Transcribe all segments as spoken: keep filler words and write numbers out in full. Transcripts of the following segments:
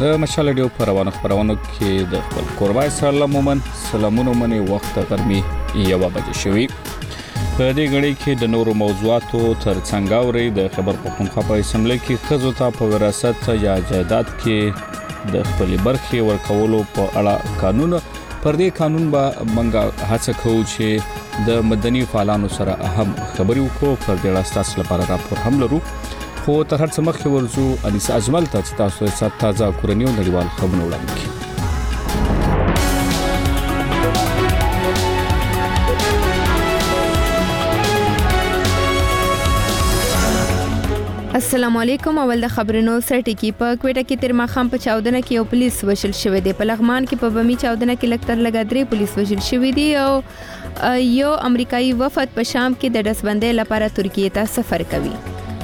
د مشال ډیو پر روانو خبرونو کې د خپل قربای سلام ومن سلامونه منی وخت غرمي یو بجې شوي. په دې غړي کې د نورو موضوعاتو تر څنګ اوري د خبر پښتونخوا په اسمبلی کې خزو ته په وراثت یا جائیداد کې د خپل برخې ورکولو په اړه قانون پر دې قانون به منګه هڅه کوو چې د مدني فعالانو سره اهم خبري وکړو. پر دې راستاس لپاره راپور هم لرو، خو تر هر څه مخکې ورزو انیس اجمل ته چې تاسو یې تازه کورنیو نړیوال خبرونه وړاندې کړي. السلام علیکم. اول د خبرونو سرټی کې په کوټه کې تیر ماخام په چاودنه کې یو پولیس وشل شوی دی. په لغمان کې په بمی چاودنه کې لکتر لګا درې پولیس وشل شوی دی او یو امریکایي وفد په شام کې د دسبندۍ لپاره ترکیه ته سفر کوي.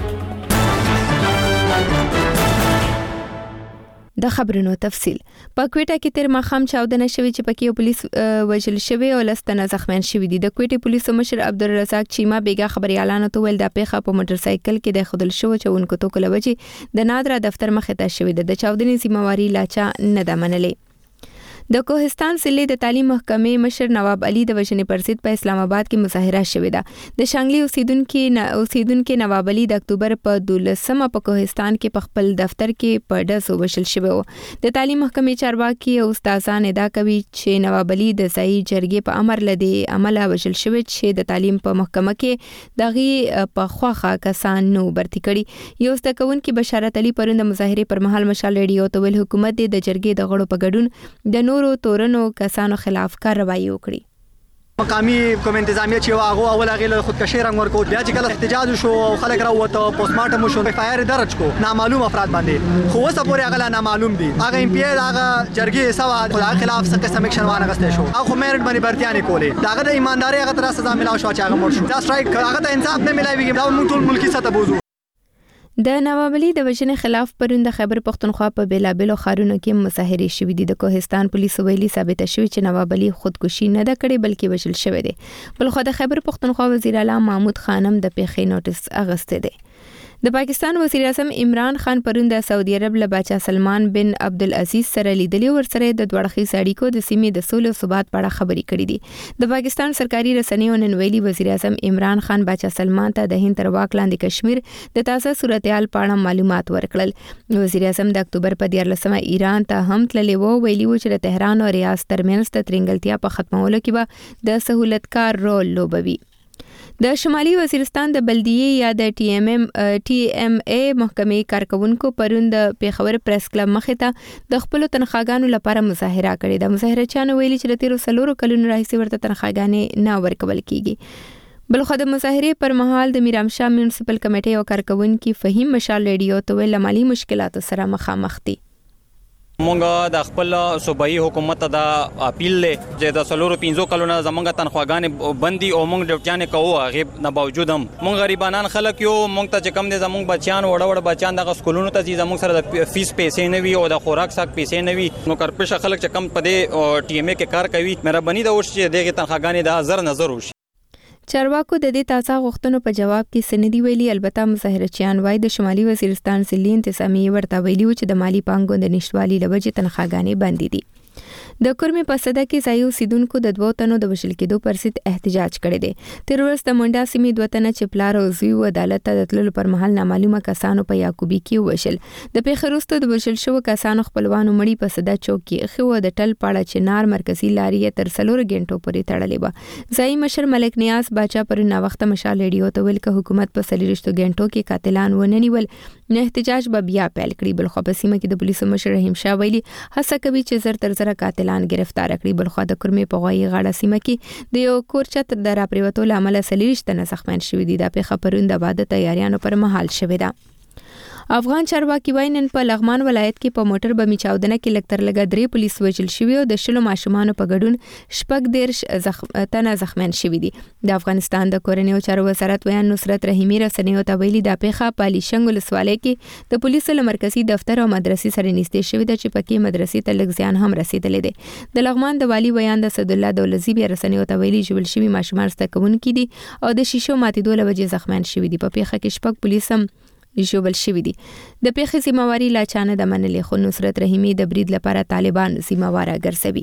د خبرونو تفصیل. په کوټه کې تیر ماخام چاودنه شوی چې پکې یو پولیس وژل شوی او لستنه زخمیان شوی دي. د کوټه پولیسو مشر عبدالرزاق چیما بیګا خبريالانو ته ویل د پیښه په موټر سایکل کې د خودل شو چې انکو تو کله وجه د نادرا دفتر مخه ته شوی د چاودنې ذمہواری لاچا نه د منلې. د کوهستان ضلع د تعلیم محکمې مشر نواب علي د وژنې پر ضد په اسلام آباد کې مظاهره شوې ده. د شانګلي اوسیدونکو اوسیدونکو نواب علي د اکتوبر په دولسمه په کوهستان کې په خپل دفتر کې په ډز وشل شوی و. د تعلیم محکمې چارواکي او استادان ادعا کوي چې نواب علي د ځای جرګې په امر لدی عمله وشل شوی چې د تعلیم په محکمه کې دغه په خواخه کسان نو برتي کړي. یو ستکون کې بشارت علي پروند مظاهره پر مهال مشال ریډیو ته ویل حکومت د جرګې د غړو په ګډون د نورو تورنو کسانو خلاف کاروایی وکړي. مقامی کوم انتظامیه چې هغه اول هغه خودکشي رنګ ورکو بیا چې کله احتجاج شو او خلک راوته پوسټ مارټم شو اف آی آر درج کو نامعلوم افراد باندې خو اوسه پورې هغه نامعلوم دي. هغه ام پی ای هغه جرګې سوا خلک خلاف څه قسم اکشن وانه غسته شو هغه میرټ باندې برتیانه کولې داغه د ایمانداري هغه تر سزا ملاو شو چې هغه مړ شو. دا سټرایک هغه ته انصاف نه ملایوي دا موږ ټول ملکی سطح بوزو. د نواب علي د وژنې خلاف پروند خیبر پختونخوا په بیلابلو خارونو کې مظاهره شوې دي. د کوهستان پولیسو ویلي ثابت شوی چې نواب علي خودکشي نه ده کړې بلکې وژل شوی دی. بل خو د خیبر پختونخوا وزیر اعلی محمود خانم د پیښې نوټس اغسته دی. د پاکستان وزیر اعظم عمران خان پروند د سعودي عرب له بادشاہ سلمان بن عبدالعزيز سره لیدلی ورسره د دوړخي اړیکو د سیمې د سولې او ثبات په اړه خبرې کړې دي. د پاکستان سرکاري رسنیو نن ویلي وزیر اعظم عمران خان بادشاہ سلمان ته د هند تر واک لاندې کشمیر د تازه صورتحال په اړه معلومات ورکړل. وزیر اعظم د اکتوبر په دیارلسمه ایران ته هم تللی وو. ویلي و چې د تهران او ریاض ترمنځ د ترنګلتیا په ختمولو کې به د سہولتکار رول لوبوي. د شمالي وزیرستان د بلدیه یا د ټي ایم ام ټي ایم ای محکمې کارکونکو پروند پیښور پریس کلب مخه ته د خپل تنخواګانو لپاره مظاهره کړې ده. مظاهره چانه ویلي چې د تیرو سلورو کلونو راهیسې ورته تنخواګانې نه ورکول کیږي. بل خو د مظاهره پر مهال د میرامشاه میونسپل کمیټې او کارکونکو فهیم مشال ریډیو ته ویل مالی مشکلاتو سره مخامخ دي. مونږه د خپل صوبایي حکومت ته د اپیل له چې د سلورو پنځو کلونو زمونږه تنخواګانې بندي او مونږ ډیوټیانې کوو هغه نه باوجود هم مونږ غریبانان خلک یو مونږ ته چې کم دي زمونږ بچیان وړ وړ بچیان د سکولونو ته چې زمونږ سره د فیس پیسې نه وي او د خوراک ساک پیسې نه وي نو کارپوریشن خلک چې کم پدې ټي ایم ای کې کار کوي مهرباني دا وشي چې دغه تنخواګانې د زر نظر وشي. چارواکو د دې تازه غوښتنو په جواب کې سندي ویلي. البته مظاهرچیان وايي د شمالي وزیرستان ضلع انتظامیه ورته ویلي و چې د مالی پانګو د نشټوالي لوجې تنخواګانې بندي دي. د کورمې په صده کې ځایو سیدونکو د دوه تنو د وشل کېدو پر ضد احتجاج کړی دی. تر ورځ د منډا سیمې دوه تنه چې پلار او زوی و عدالت ته د تللو پر مهال نامعلومه کسانو په یعقوبي کې وشل. د پیښې وروسته د وشل شو کسانو خپلوانو مړی په صده چوک کې خو د ټل پاړه چنار مرکزی لارې تر سلور غنټو پورې تړلې و. ځای مشر ملک نیاز باچا پر نا وخت مشال ریډیو ته ویل ک حکومت په سلیریشتو غنټو کې قاتلان وننیول نه احتجاج به بیا پیل کړي. بل خو په سیمه کې د پولیسو مشر رحیم شاه ویلي هڅه کوي چې زر تر زر قاتلان گرفتار کړي. بل خو د کورمې په غوي غاړه سیمه کې د یو کور چت د را پریوتو لامل سلیریشت نه زخمیان شوی دي. د پیښه پروند آباد تیاریانو پر مهال شوی ده. افغان چارواکي وايي نن په لغمان ولایت کې په موټر بمی چاودنه کې لکتر لګا درې پولیس وژل شوی او د شلو ماشومان په ګډون شپږ دیرش زخم تنه زخمیان شوی دي. د افغانستان د کورنیو چارو وزارت ویان نصرت رحیمی رسنیو ته ویلي د پیښه په لیشنګ ولسوالۍ کې د پولیسو له مرکزی دفتر او مدرسې سره نږدې شوی د چې پکې مدرسې ته لږ زیان هم رسیدلې دی. د لغمان د والی ویان د صد الله دولزی بیا رسنیو ته ویلي جوړ شوی ماشومان ستکون کې دي او د شیشو ماتېدو له وجې زخمیان شوی دي. په پیښه کې شپږ پولیس هم ژوبل شوي دي. د پیښې ذمہواری لا چانه د منلې، خو نصرت رحیمي د برید لپاره طالبان ذمہوار ګرځوي.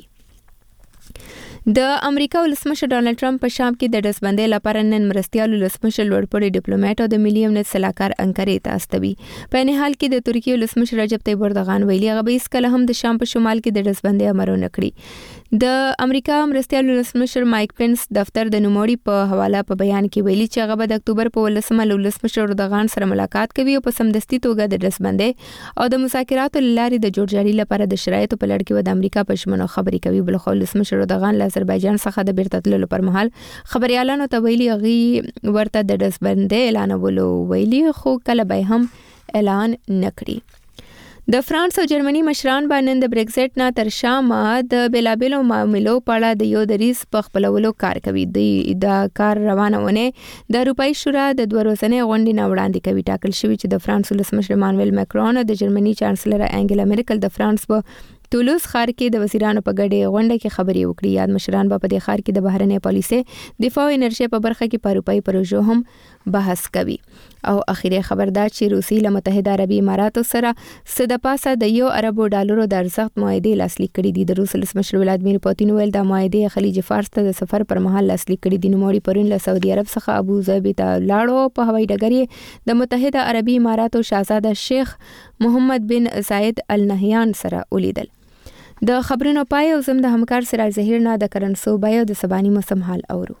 د امریکا ولسمشر ډانلډ ټرمپ په شام کې د ډزبندۍ لپاره نن مرستيال ولسمشر لوړپوړي ډیپلوماټ او د ملي امنیت سلاکار انکارې ته استوي. په نه حال کې د ترکیه ولسمشر رجب طیب اردوغان ویلي هغه به هیڅکله هم د شام په شمال کې د ډزبندۍ امر نه کړي. د امریکا مرستيال ولسمشر مایک پنس دفتر د نوموړي په حواله په بیان کې ویلي چې هغه به د اکتوبر په ولسمه ولسمشر اردوغان سره ملاقات کوي او په سمدستي توګه د ډزبندۍ او د مذاکراتو لارې د جوړجاړي لپاره د شرایطو په لړ کې د امریکا په شمنو خبرې کوي. بل خو ولسمشر اردوغان له آذربایجان څخه د بیرته تللو پر مهال خبريالانو ته ویلي غي ورته د ډزبندۍ اعلانولو ویلي، خو کله به هم اعلان نکړي. د فرانس او جرمني مشران باندې د برگزټ نه تر شامه د بیلابلو معاملو په اړه د یو دریز په خپلولو کار کوي. د کار روانونه د اروپאי شورا د دوه ورځې غونډې نه وړاندې کوي. ټاکل شوی چې د فرانس ولسمشر مانویل ماکرون او د جرمني چانسلر انګلا میرکل د فرانس په تولوز ښار کې د وزیرانو په ګډه غونډه کې خبرې وکړي. یاد مشران په دې ښار کې د بهرنۍ پالیسي، دفاع او انرژي په برخه کې په اروپאי پروژو هم بحث کوي. او اخیری خبردار چې روسي له متحده عربي اماراتو سره سده پاسه د یو اربو ډالرو د ارزښت معاهده لاسلیک کړي دي. د روس ولسمشر ولادیمیر پوتین ویل د معاهده خلیج فارس ته د سفر پر مهال لاسلیک کړي دي. نو موري پرون له سعودي عرب څخه ابو ظبي ته لاړو. په هوایي ډګر د متحده عربي اماراتو شاهزاده شیخ محمد بن زاید ال نهیان سره ولیدل. د خبرونو پای او زم د همکار سراج ظهیر نه د کرنسو بایو د سبانی موسم حال اورو.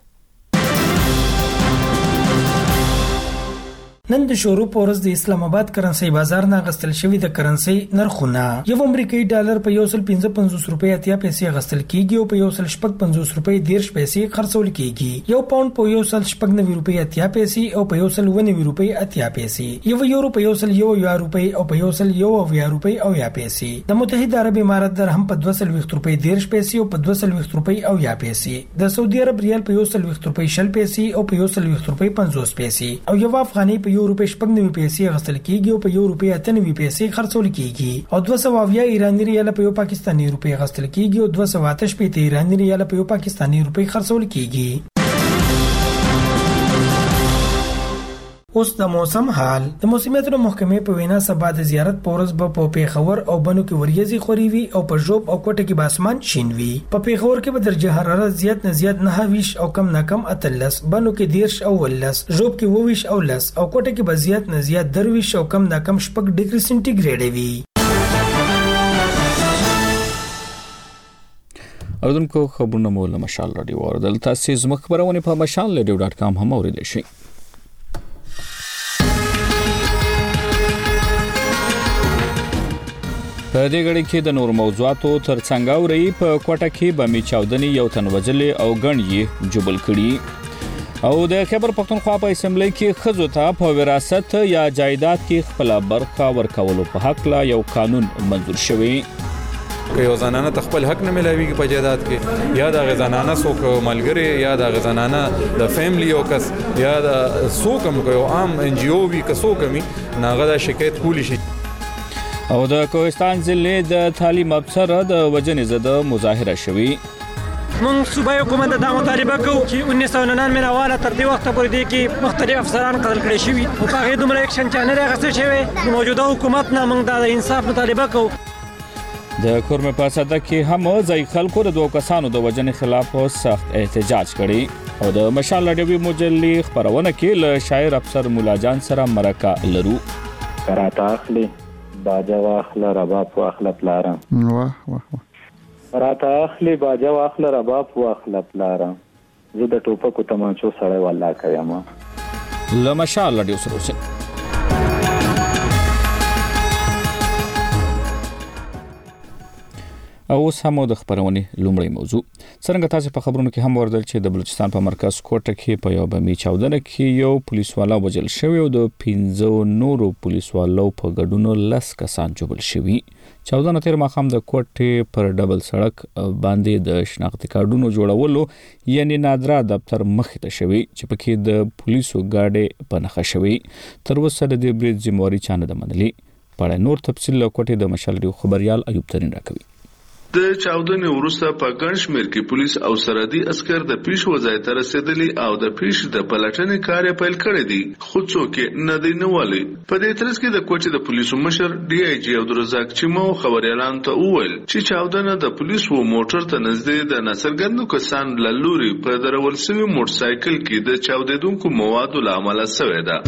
نن د شروع پورز د اسلام آباد کرنسي بازار نه غستل شوی د کرنسي نرخونه یو امریکایي ډالر په یو سل پنځه پنځوس روپۍ اتیا پیسې غستل کیږي او په یو سل شپږ پنځوس روپۍ دیرش پیسې خرڅول کیږي. یو پاوند په یو سل شپږ نوي روپۍ اتیا پیسې او په یو سل و نوي روپۍ اتیا پیسې. یو یورو په یو سل یو یا روپۍ او په یو سل یو یا روپۍ او یا پیسې. د متحده عرب امارات درهم په دوه سل روپۍ دیرش پیسې او په دوه سل روپۍ او یا پیسې. د سعودي عرب ریال په یو سل روپۍ شل پیسې او په یو سل روپۍ پنځوس پیسې او یو افغاني په یو روپۍ شپږ نوي پیسې غستل کیږي او په یو روپۍ اته نوي پیسې خرڅول کیږي. او دوه سوه اویا ایراني ریال په یو پاکستاني روپۍ غستل کیږي او دوه سوه اته شپېته ایراني ریال په یو پاکستاني روپۍ خرڅول کیږي. اوس د موسم حال. د موسمیاتو محکمې په وینا سبا د زیارت پورز به په پیښور او بنو کې وریځي خوري وي او په ژوب او کوټه کې به اسمان شین وي. په پیښور کې به درجه حرارت زیات نه زیات نه ویش او کم نه کم اتلس، بنو کې دیرش او ولس، ژوب کې وویش او لس او کوټه کې به زیات نه زیات درویش او کم نه کم شپږ ډیګري سنټیګریډ وي. اردوونکو خبرونه مو له مشال رادیو اوریدل. تاسو زموږ خبرونه په مشال رادیو ډاټ کام هم اوریدلی شئ. په دې غړي کې د نور موضوعاتو ترڅنګ اوري په کوټه کې بمي چاودنې یو تن وجلې او ګڼ جبل کړي. او د خیبر پختونخوا په اسمبلی کې خزو ته په وراثت یا جایداد کې خپل برخه ورکولو په حق لا یو قانون منظور شوی. که یو زنانه تخپل حق نه ملایوي په جایداد کې، یا د غزنانه څوک ملګری یا د غزنانه د فیملی او کس یا د څوک یو عام ان جی او وی کسو کمی ناغه د شکایت کولی شي. او د کوهستان ضلع د تعلیم افسر د وجنې زده مظاهره شوی. مونږ صوبایي حکومت ته مطالبه کوو چې انیس سوه ننانوے والا تر دې وخته پورې دی کې مختلف افسران قتل کړي شوي او په هغې دومره اکشن چا نه دی اخیستل شوی. د موجوده حکومت نه مونږ دا د انصاف مطالبه کوو. د کورمه په صده کې هم ځای خلکو د دوه کسانو د وجنې خلاف سخت احتجاج کړي. او د مشال رادیوي مجلې خبرونه کې له شاعر افسر مولا جان سره مرکه لرو. کراته اخلي باجا واخله رباب واخله پلارم واه واه واه راته اخلي باجا واخله رباب واخله پلارم زه د ټوپکو تمانچو سړی والله کوم. له مشال رادیو سره اوسئ. او اوس هم د خبرونې لومړی موضوع. څنګه تاسو په خبرونو کې هم وردل چې د بلوچستان په مرکز کوټه کې په یو بمي چاودنه کې یو پولیسوالا وژل شوی او د پنځو نورو پولیسوالو په ګډون لس کسان جوړل شوی. چاودنه تیر ماخام د کوټه پر ډبل سړک باندې د شناختی کارډونو جوړولو یعنی نادرا دفتر مخ ته شوی چې پکې د پولیسو ګاډي په نخښه شوی. تر اوسه د دې برید ذمہواری چانه د منلي. په نور تفصیل له کوټه د مشال ریو خبريال ایوب ترين راکوي. د چاودنې وروسته په ګڼ شمېر کې پولیس او سرحدي عسکر د پیښ وځای ته رسېدلي او د پیښ د پلټنې کار یې پیل کړی دی، خو څوک یې نه دی نیولی. په دې ترڅ کې د کوټې د پولیسو مشر ډي آی جي عبدالرزاق چیمو خبریالانو ته وویل چې چاودنه د پولیسو موټر ته نږدې د ناڅرګندو کسانو له لوري په درول سوي موټرسایکل کې د چاودېدونکو موادو له امله سوې ده.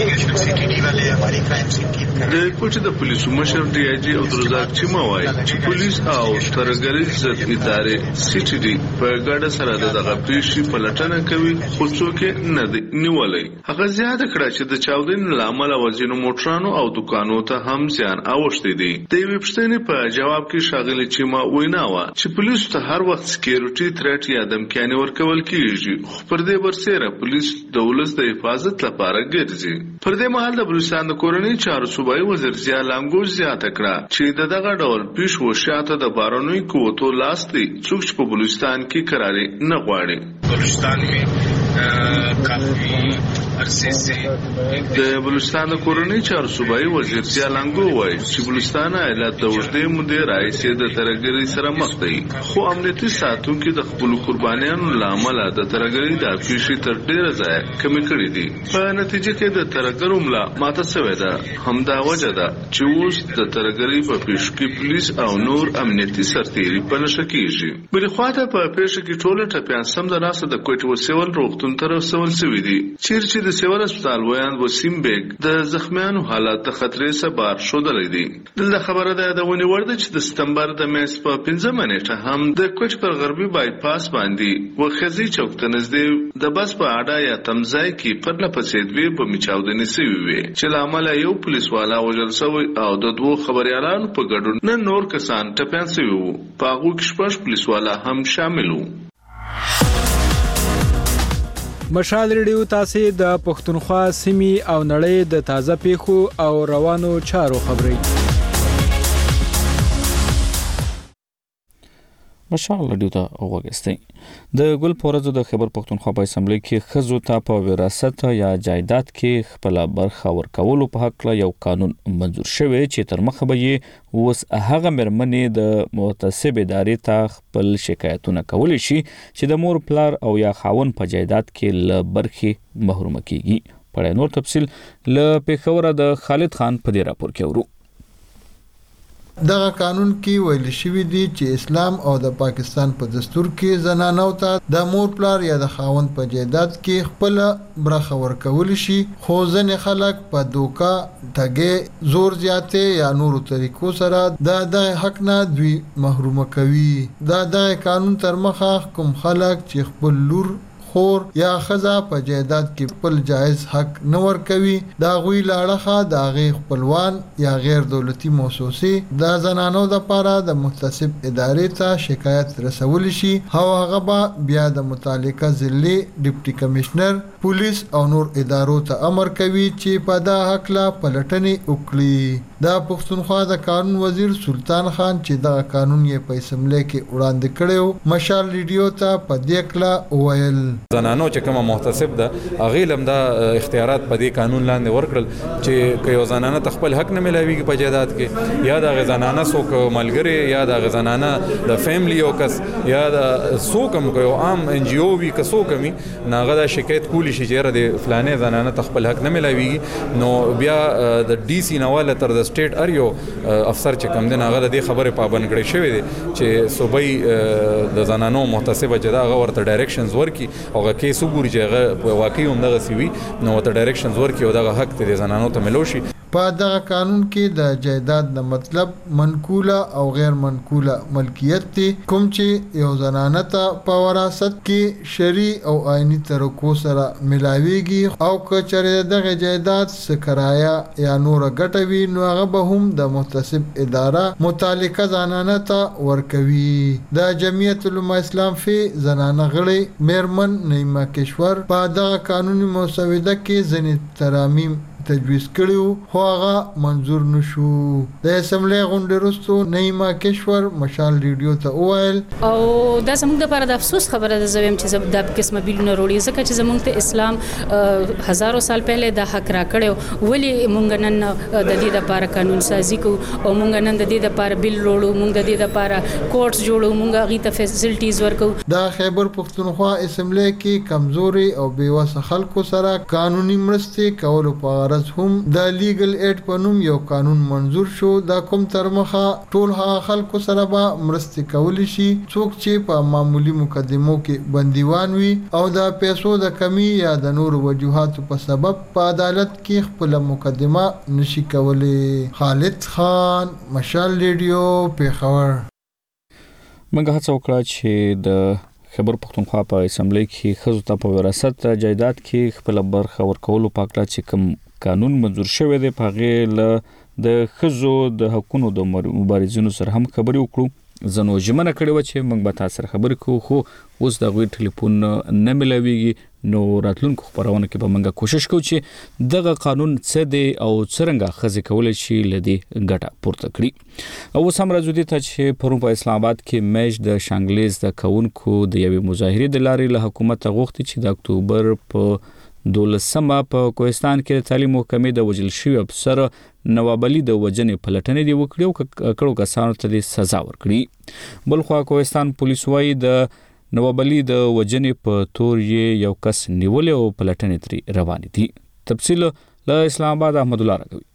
د کوټې د پولیسو مشر ډي آی جي عبدالرزاق چیمو وایي چې پولیس او ترګریز ادارې سی ټي ډي په ګډه سره دغه پیښې پلټنه کوي، خو څوک یې نه دی نیولی. هغه زیاته کړه چې د چاودنې له امله ځینو موټرانو او دوکانو ته هم زیان اوښتی دی. د یوې پوښتنې په جواب کې ښاغلي چیما وینا وه چې پولیسو ته هر وخت سکیورټي تھریټ یا دمکیانې ورکول کیږي، خو پر دې برسېره پولیس د ولس د حفاظت لپاره ګرځي. پر دې مهال د بلوچستان د کورنۍ چارو صوبایي وزیر ضیا لانګوش زیاته کړه چې د دغه ډول پیښو شاته د بارونوي قوتو لاس دی، څوک چې په بلوچستان کې کراري نه غواړي. بلوچستان کې کافي عرصه سے د بلوچستان د کورنۍ چارو صوبایي وزیر ضیا لانګو وایي چې بلوچستان ایالت د اوږدې مودې راهیسې د ترهګرۍ سره مخ دی، خو امنیتي ساتونکي د خپلو قربانیانو له امله د ترهګرۍ دا پیښې تر ډېره ځایه کمې کړې دي. په نتیجه کې د ترهګرو ملا ماته سوې ده. همدا وجه ده چې اوس د ترهګرۍ په پیښو کې پولیس او نور امنیتي سرتیري په نښه کېږي. بلې خواته په پیښه کې ټوله ټپیان سمدلاسه د کوټې وسیول روغتون ته رسول سوي دي، چیرې چې د سیول هسپتال ویاند وسیم بیگ د زخمیانو حالت د خطرې سبار ښودلی دی. دلته خبره ده د ونې وړ ده چې د ستمبر د میاشتې په پنځمه نیټه هم د کوټې پر غربي بایپاس باندې وخزي چوک ته نږدې د بس په اډه یا تمځای کې پرله پسې دوې بمې چاودنې سوي وې چې له امله یو پولیسوالا وژل سوی او د دوو خبریالانو په ګډون نن نور کسان ټپیان سوي وو. په هغو کې شپږ پولیسوالا هم شامل وو. مشال ریډیو تاسو د پښتونخوا سیمې او نړۍ د تازه پیښو او روانو چارو خبري. مشال ریډیو ته وګورئ. د ګل پورزو د خبر پښتونخوا په اسمبلی کې خزو ته په وراثت یا جایداد کې خپل برخه ورکولو په حق یو قانون منزور شوی چې تر مخه به یې اوس هغه مرمنې د متصب ادارې ته خپل شکایتونه کولی شي چې د مور پلار او یا خاون په جایداد کې له برخې محروم کیږي. په نور تفصیل له پیښور د خالد خان په دې راپور کې ورو. دغه قانون کې ویل شوی دی چې اسلام او د پاکستان په دستور کې زنانو ته د مور پلار یا د خاوند په جایداد کې خپل برخه ورکول شي، خو ځینې خلک په دوکا ټګي زور زیاتې یا نورو طریقو سره د دغه حق نه دوی محروم کوي. دا د قانون تر مخه کوم خلک چې خپل لور خور یا خزا په جایداد کې خپل جایز حق نه ورکوي، دا غوی لاړه د هغې خپلوان یا غیر دولتي موسسې د زنانو دپاره د محتسب ادارې ته شکایت رسولی شي او هغه به بیا د متعلقه ضلعي ډیپټي کمشنر پولیس او نور ادارو ته امر کوي چې په دا هکله پلټنې وکړي. دا پښتونخوا د قانون وزیر سلطان خان چې دغه قانون یې په اسمبلی کې وړاندې کړی مشال ریډیو ته په دې کله وویل زنانو چې کومه محتسب ده هغې لم دا اختیارات په دې قانون لاندې ورکړل چې که یو زنانه ته خپل حق نه میلاویږي په جایداد کې یا د هغې زنانه څوک ملګرې یا د هغې زنانه د فیملی یو کس یا د څوک هم که یو عام ان جی او وي که څوک هم وي نو هغه دا شکایت کولی شي چې یاره د فلانې زنانه ته خپل حق نه میلاویږي، نو بیا د ډي سي نه واله تر د سټیټ ار یو افسر چې کوم دی هغه د دې خبرې پابند کړی شوی دی چې صوبایي د زنانو محتسبه چې دا هغه ورته ډایرکشنز ورکړي او هغه کیس وګوري چې هغه واقعي همدغسې وي نو ورته ډایرکشنز ورکړي او دغه حق دی زنانو ته میلو شي. په دغه قانون کې د جایداد د مطلب منقوله او غیر منقوله ملکیت دی، کوم چې یو زنانه ته په وراثت کې شرعي او آئینی طریقو سره ملاویږي او که چېرې دغه جایداد څه کرایه یا نوره ګټه وي نو هغه به هم د محتسب اداره متعلقه زنانه ته ورکوي. د جمعیت علما اسلام فی زنانه غړي میرمن نعیمه کشور په دغه قانوني مسوده کې ځینې ترامیم تجویز کړیو خو هغه منزور نشو. د اسمبلی غونډې وروسته نعیمه کشور مشال ریډیو ته وویل او دا زموږ لپاره د افسوس خبره ده زویم چې د قسمه بیلونه وروړي ځکه چې زموږ ته اسلام هزارو سال پهله د حق را کړو ولی مونږ نن د دې لپاره قانون سازي کو او مونږ نن د دې لپاره بیل وروړو مونږ د دې لپاره کوټس جوړو مونږ غي ته فیسیلیټیز ورکو. د خیبر پختونخوا اسمبلی کې کمزوري او بیوسه خلکو سره قانوني مرستې کولو په غرض هم د لیګل ایډ په نوم یو قانون منظور شو. دا کوم تر مخه ټول هغه خلکو سره به مرستې کولی شي څوک چې په معمولی مقدمو کې بندیوان وي او د پیسو د کمی یا د نور وجوهاتو په سبب په عدالت کې خپل مقدمه نشي کولی. خالد خان مشال ریډیو پیښور. موږ هڅه وکړه چې د خیبر پختونخوا په اسمبلی کې ښځو ته په وراثت جایداد کې خپل برخه ورکولو په اړه چې کوم قانون منظور شوی دی په هغې له د ښځو د حقونو د مبارزینو سره هم خبرې وکړو. زنو ژمنه کړې وه چې موږ به تاسو سره خبرې کوو خو اوس د هغوی ټلیفون نه میلاویږي. نو راتلونکو خپرونه کې به موږ کوشش کوو چې دغه قانون څه دی او څرنګه ښځې کولی شي له دې ګټه پورته کړي. او اوس هم راځو دې ته چې پرون په اسلام آباد کې میش د شانګلې زده کوونکو د یوې مظاهرې د لارې له حکومته غوښتي چې د اکتوبر په دولسمه په کوهستان کې د تعلیم محکمې د وژل شوي افسر نواب علي د وژنې پلټنې دی وکړي او کړو کسانو ته د سزا ورکړي. بلخوا کوهستان پولیس وايي د نواب علي د وژنې په تور یې یو کس نیولې او پلټنې ترې روانې دي. تفصیل له اسلام آباد احمد الله راغوي.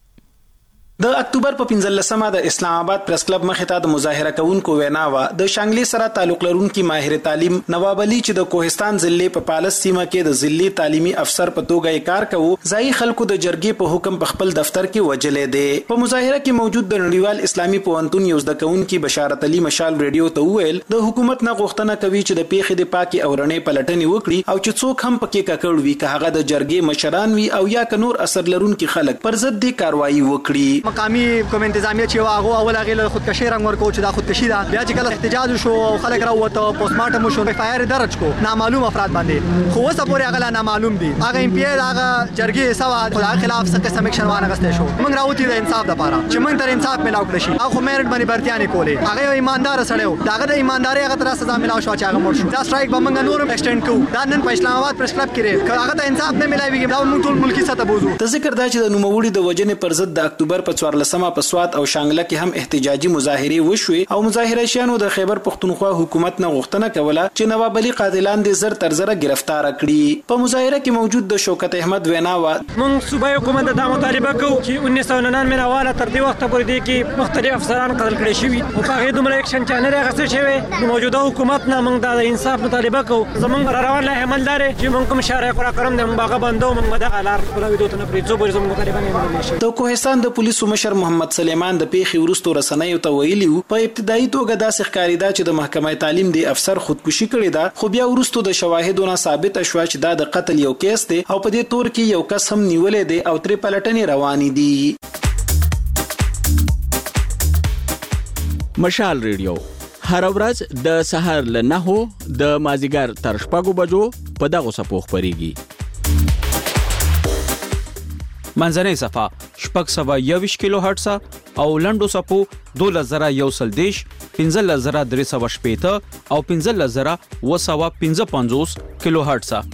د اکتوبر په پنځلسمه د اسلام آباد پریس کلب مخې ته د مظاهره کوونکو ویناوه د شانګلې سره تعلق لرونکي ماهر تعلیم نواب علي چې د کوهستان ضلع په پالس سیمه کې د ضلع تعلیمي افسر په توګه کار کوي ځای خلکو د جرګې په حکم په خپل دفتر کې وجلې دي. په مظاهره کې موجود د نړیوال اسلامي پوهنتون یو زده کوونکي بشارت علي مشال ریډیو ته وویل د حکومت نه غوښتنه کوي چې د پیښې د پاکي او رڼې پلټنې وکړي او چې څوک هم پکې ککړ وي که هغه د جرګې مشران وي او یا که نور اثر لرونکي خلک پر ضد د کاروایی وکړي. مقامي کوم انتظامیه چې هغه اول هغه له خودکشي رنګ ورکو چې دا خودکشي ده بیا چې کله احتجاج شو او خلک راوته پوسټ مارټم شو اف آی آر درج کو نامعلوم افراد باندې خو اوسه پورې هغه نامعلوم دي هغه ام پی هغه جرګې سوا خدای خلاف څه قسم اکشن وانه غسته شو. موږ راوتی د انصاف لپاره چې موږ تر انصاف ملاو کړی شي هغه میرټ باندې برتیانه کولې هغه ایماندار سره داغه د ایمانداري هغه تر سزا ملاو شو چې هغه مړ شو. دا سټرایک به موږ نور ایکسټند کوو. دا نن په اسلام آباد پریس کلب کې هغه ته انصاف نه ملایوي دا موږ ټول ملکی سطح بوزو. ته ذکر دا چې د نوموړي د وجنې پر ضد د اکتوبر په څوارلسمه په سوات او شانګله کې هم احتجاجي مظاهره وشوي او مظاهره شانو د خیبر پختونخوا حکومت نه غوښتنه کوله چې نواب علي قاتلان دې زر تر زر گرفتار کړي. په مظاهره کې موجود د شوکت احمد ویناوه موږ صوبایي حکومت د مطالبه کوو چې انیس سو ننانوے والا تر دې وخت پورې دي کې مختلف افسران قتل کړي شوي او په هغه دومره اکشن چانه راغستل شوی د موجوده حکومت نه موږ د انصاف مطالبه کوو. زمونږ را روان له عملدار چې موږ کوم شارع قرا کرم د باغ بندو موږ د الار کولاوي دوت نه پریځو بر زموږ مطالبه نه منل شي. د کوهستان د پولیسو مشر محمد سلیمان د پیښې ورستو رسنیو ته ویلي په ابتدایي توګه داسې ښکارېده چې د محکمه تعلیم دی افسر خودکشي کړې ده خو بیا ورستو د شواهدونو ثابت شو چې دا د قتل یو کیس دی او په دې تور کې یو کس هم نیولې دی او ترې پلټنې روانې دي. مشال ریډیو هر ورځ د سحر له نهو د مازیګر تر شپږو بجو په دغه سپو خبريږي. منځنۍ صفه شپږ سوه یوویشت کیلو هرټز او لنډو صفو دولس زره یو سل دیش پنځلس زره درې سوه شپېته او پنځلس زره اوه سوه پنځه پنځوس کیلو هرټز.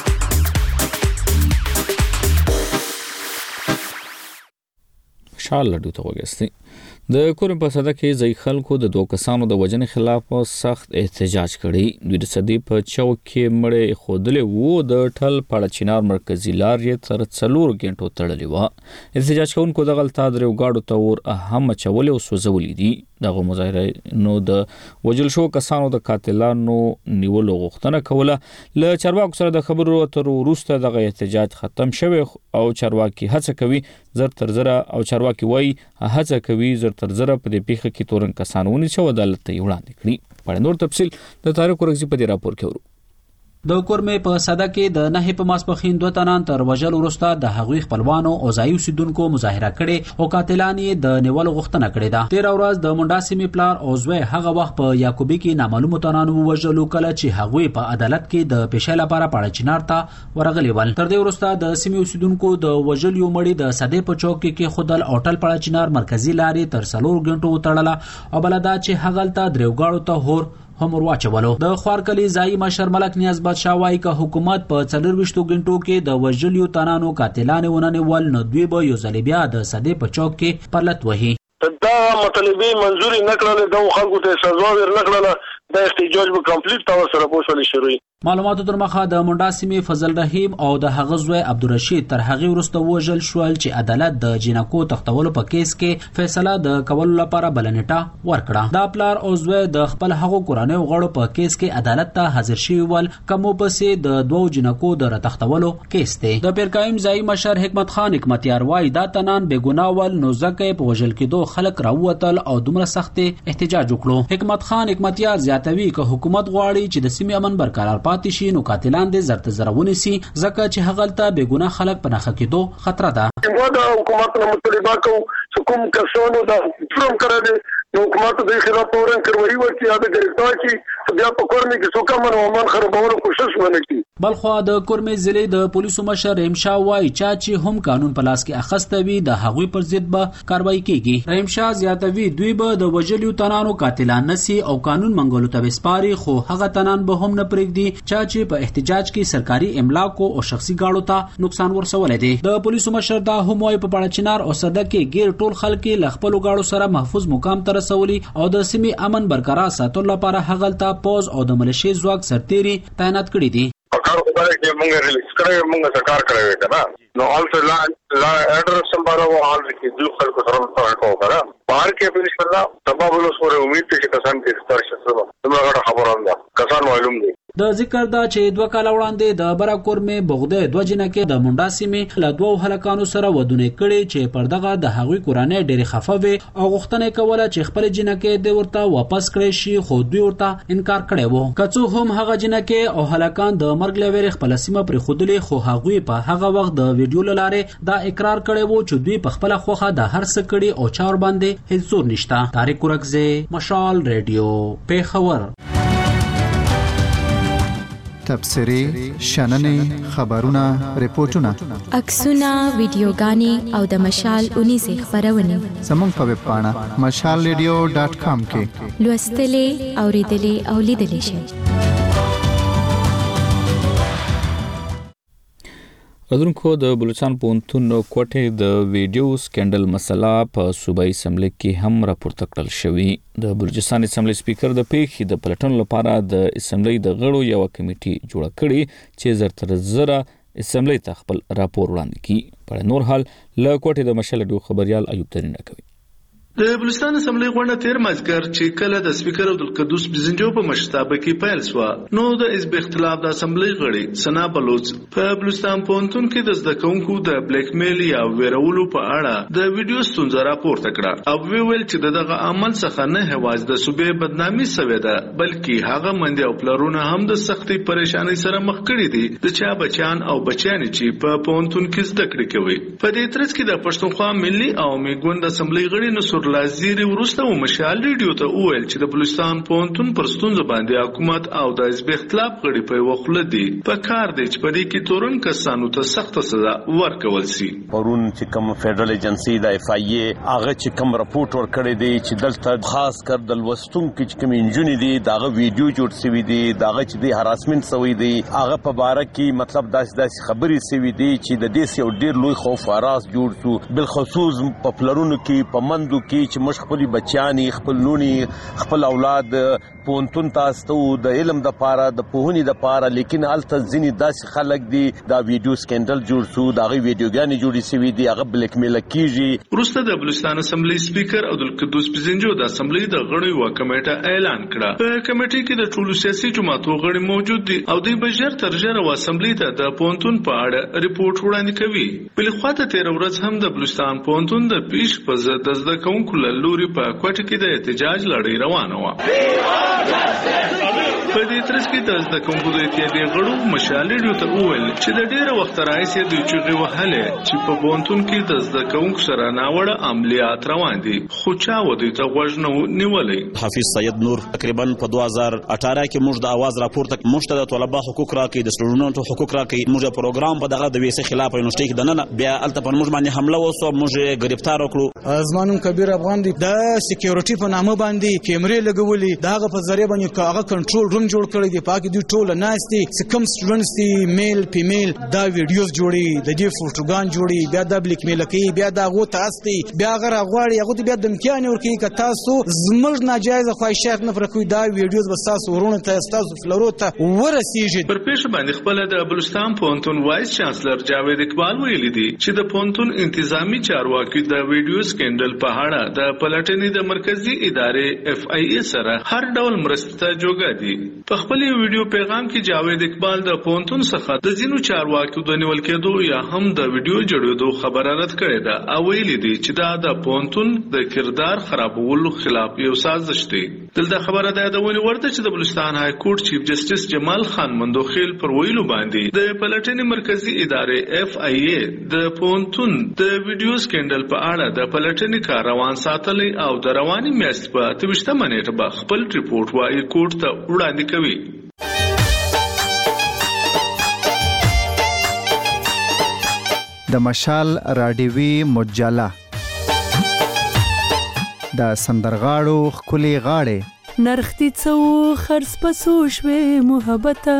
شال لډو ته وګستي د کورن په صدا کې ځای خلکو د دوه کسانو د وجنې خلاف سخت احتجاج کړي. دوی د صدې په چوک کې مړې خودلې وو د ټل پاړه چینار مرکزی لار یې تر څلور غنټو تړلې و. احتجاج کوونکو د غلطا درو گاډو ته ور اهم چولې او سوزولې دي. دغه مظاهره نو د وجل شو کسانو د قاتلانو نیولو غوښتنه کوله. له چارواکو سره د خبرو اترو وروسته دغه احتجاج ختم شوی او چارواکي هڅه کوي زر تر زر او چارواکي وای هڅه کوي زر تر زر په دې پیښه کې تورن کسانونه چې عدالت ته وړاندې کړي. په نور تفصیل د تاریخ ورغزي په دې راپور کې ورو. د کورمې په صده کې د نه په ماسپخین دوه تنان تر وژل وروسته د هغوی خپلوانو او ځایي اوسیدونکو مظاهره کړې او قاتلان یې د نیولو غوښتنه کړې ده. تېره ورځ د منډا سیمې پلار او زوی هغه وخت په یعقوبي کې نامعلومو تنانو ووژلو کله چې هغوی په عدالت کې د پیشۍ لپاره پاړه چنار ته ورغلي ول. تر دې وروسته د سیمې اوسیدونکو د وژلیو مړي د صدې په چوک کې خودل او ټل پاړه چنار مرکزی لارې تر څلور غنټو وتړله او بلدا چې هغلته دریوګاړو ته هور هم ورواچولو. د خوارکلی ځای مشر ملک نیاز بادشاه وايي که حکومت په څلور وشتو غنټو کې د وژلیو تنانو قاتلان وننه ول نو دوی به یو ځل بیا د صدې په چوک کې پرلت وهي. دا مطالبه منزوري نکړل د خلکو ته سزا ورنکړل د احتجاج به کمپلیټ تاسو سره پوښتنه شروع. معلوماتو تر مخه د منډا سیمې فضل رحیم او د هغه زوی عبدالرشید تر هغه وروسته وژل شول چې عدالت د جنکو تختولو په کیس کې فیصله د کولو لپاره بلنټه ورکړه. دا پلار او زوی د خپل هغو کورنۍ غړو په کیس کې عدالت ته حاضر شوي ول کوم پسې د دوو جنکو د تختولو کیس دی. د پیرکایم ځای مشر حکمت خان حکمتیار وايي دا تنان بے ګناه ول نو ځکه په وژل کېدو خلک راووتل او دومره سخت احتجاج وکړو. حکمت خان حکمتیار زیاتوي که حکومت غواړي چې د سیمې امن برقرار پاتې شي نو قاتلان دې زرت زرونه سي ځکه چې هغلته بے ګناه خلک په نخښه کېدو خطر ده. موږ د حکومت نه مطالبه کوو چې کوم کسانو دا جرم کړی دی نو حکومت د خلاف فورن کاروایی وکړي یا د ګرفتار کړي بیا په کورمې کې څوک امن او امان خرابولو کوشش ونه کړي. بلخو د کورمې ضلع د پولیسو مشر رحیم شاه وايي چې هم قانون په لاس کې اخسته وي د هغوی پر ضد به کاروایی کیږي. رحیم شاه زیاتوي دوی به د وژلیو تنانو قاتلان نسی او قانون منګولو ته وسپاري خو هغه تنان به هم نه پرېږدي چې په احتجاج کې سرکاري املاکو او شخصي گاړو ته نقصان ورسولې دي. د پولیسو مشر دا هم وايي په پاړه چنار او صده کې غیر ټول خلک له خپل گاړو سره محفوظ مقام ته رسولي او د سیمې امن برقرار ساتلو لپاره هغلته پوز او د ملشي ځواک سرتيري تعینات کړي دي. کار خبره کې موږ ریلیز کړو موږ سرکار کړو کنه نو آلسو لا لا اډرس سمبارو حال کې د خلکو سره ورته وکړه بهر کې په انشاء الله سبب له سره امید ته چې کسان کې ستر شته دغه خبره ده کسان معلوم دي. د ذکر دا چې دوه کال وړاندې د برا کورمې بغده دوه جنکه د منډا سیمې له دوه هلکانو سره ودونه کړي چې پردغه د هغوی کورانه ډېری خفه وي او غوښتنه کوله چې خپل جنکه د ورته واپس کړي شي خو دوی ورته انکار کړي وو. کڅو هم هغه جنکه او هلکان د مرګ لوري خپل سیمه پر خودلې خو هغوی په هغه وخت د ویډیو لاره دا اقرار کړي وو چې دوی په خپل خوخه د هر څه کړي او چار باندې هیڅ زور نشته. طارق ورکزه مشال ریډیو پیښور. تبصری شننې خبرونه ریپورتونه عکسونه ویډیوګانې او د مشال اونیزه خبرونه زموږ په ویب پاڼه مشال ریډیو ډاټ کام کې لوستلې اوریدلې او لیدلې شئ. ادونکو د بلوچستان پونتون کوټه د ویډیو سکینډل مسله په صوبایي اسمبلی کې هم راپورته کړل شوی. د بلوچستان اسمبلی سپیکر د پیښې د پلټنو لپاره د اسمبلی د غړو یو کمیټي جوړه کړې چې زرتر زره اسمبلی ته خپل راپور وړاندې کړي. په نور حال له کوټه د مشال ډیو خبريال ایوب ترین راکوي. د بلوچستان اسمبلی غونډه تیر مازګر چې کله د سپیکر عبدالقدوس بزنجو په مشرتابه کې پیل شو نو د حزب اختلاف د اسمبلی غړي سنا بلوچ په بلوچستان پونتون کې د زده کوونکو د بلیک میل یا ویرولو په اړه د ویډیو ستونزه راپورته کړه او ویل چې دغه عمل څخه نه هواز د صوبې بدنامي سوي ده بلکې هغه منډي او پلرونه هم د سختي پریشانی سره مخ کړي دي د چا بچان او بچیان چې په پونتون کې زده کړې کوي. په دې ترڅ کې د پښتونخوا ملي او میګوند اسمبلی غړي نصر لازيري ورسته و مشال ریډیو ته وویل چې د بلوچستان پونتون پر ستونزه باندې حکومت او د حزب اختلاف غړي په وخت لدی په کار دی چې په دې کې تورن کسانو ته سخت سزا ورکول شي. پرون چې کوم فدرل ایجنسی د اف ای ای هغه چې کوم راپورټ ورکړی دی چې دلته خاص کر د لوستون کې کوم انجونی دی داغه ویډیو جوړ شوی دی داغه چې دی هراسمنت شوی دی هغه په باره کې مطلب داس داس خبري شوی دی چې د دې یو ډیر لوی خوف راز جوړ شو بالخصوص په پلرونو کې په مندو کې چې مش خپل بچیانی خپل لونی خپل اولاد پونتون تاسو د علم د پاره د پوهنی د پاره لیکن الته ځینی داسې خلک دي دا ویډیو سکینډل جوړ شو دا غي ویډیوګانی جوړی شوی دي هغه بلیک میل کیږي. ورسته د بلوچستان اسمبلی سپیکر عبدالقدوس بزنجو د اسمبلی د غړي و کمیټه اعلان کړه. په کمیټې کې د ټولو سیاسي جماعتو غړي موجود دي او دوی به ژر تر ژره و اسمبلی ته د پونتون په اړه ریپورت وړاندې کوي. بل خو ته تیر ورځ هم د بلوچستان پونتون د پیش په زړه د زده کوونکو لوري په کوټه کې د احتجاج لړۍ روانه و. په دې ترڅ کې د زده کوونکو د اتحادیې غړو مشال ریډیو ته وویل چې د ډیره وخت راهیسې دوی چغې وهلې چې په پوهنتون کې د زده کوونکو سره ناوړه عملیات روان دي، خو چا ودوی ته غوږ نه نیولی. حافظ سید نور تقریبا په دوه هزار اठारह کې موږ د اواز راپورته موږ ته د طلبه حقوق راکړي، د سټوډنټو حقوق راکړي، موږ پروګرام په دغه د ویسه خلاف یونیورسيټي کې دننه بیا الته په موږ باندې حمله وسو، موږ گرفتار وکړو. زمانم کبیر افغان دی د سکیورټي په نامه باندې کیمرې لګولې، داغه په ذریعہ باندې هغه کنټرول روم جوړ کړی دی، پاک دی ټول ناشتي سکم سټوډنټس دی میل فیمیل دا ویډیوز جوړي، د دې فوټوګان جوړي، بیا د بلیک میل کوي، بیا دا غو تاسو بیا غره غواړي هغه بیا د امکان ورکړي ک تاسو زموږ ناجایز خواهشات نه فرقوي، دا ویډیوز بس تاسو ورونه ته تاسو فلورو ته ورسیږي. پر پیښه باندې خپل د بلوچستان پوهنتون وایس چانسلر جاوید اقبال ویلي دي چې د پوهنتون انتظامی چارواکي د ویډیو سکینډل په اړه د پلټنې د مرکزی ادارې اف ای ای سره هر ډول مرسته ته جوګه دي. په خپل ویډیو پیغام کې جاوید اقبال د پوهنتون څخه د ځینو چارواکو د نیول کېدو یا هم د ویډیو جوړېدو خبره رد کړې ده او ویلي دي چې دا د پوهنتون د کردار خرابولو خلاف یو سازش دی. دلته خبره ده د ونی ورته چې د بلوچستان های کورټ چیف جسټس جمال خان مندوخیل پر ویلو باندې د پلټنې مرکزی ادارې اف ای ای د پوهنتون د ویډیو سکینډل په اړه د پلټنې کار روان ساتلی او د رواني میاشتې په اته ویشتمه نیټه به خپل ریپورت وايي کورټ ته وړاندې کوي. د مشال راډیوي مجله د سندرغاړو خولي غاړي نرختی څو خرڅ پسو شوي محبته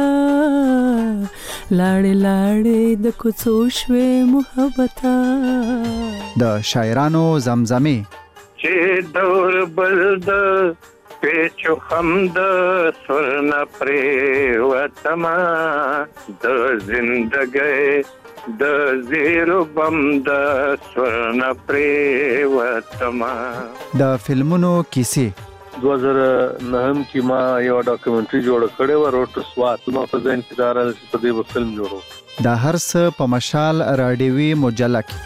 لاړې لاړې د کوڅو شوي محبته د شاعرانو زمزمه چې دور بل د پیچو خم د سرنا پرې وتما د زندګۍ د زیرو بم د سرنا پرې وتما. د فلمونو کیسې دو هزار نهم کې ما یو ډاکومنټري جوړ کړې و روټ سوات، ما په ځین کې دارل چې په دې فلم جوړو. د هر څه په مشال راډیوي مجله کې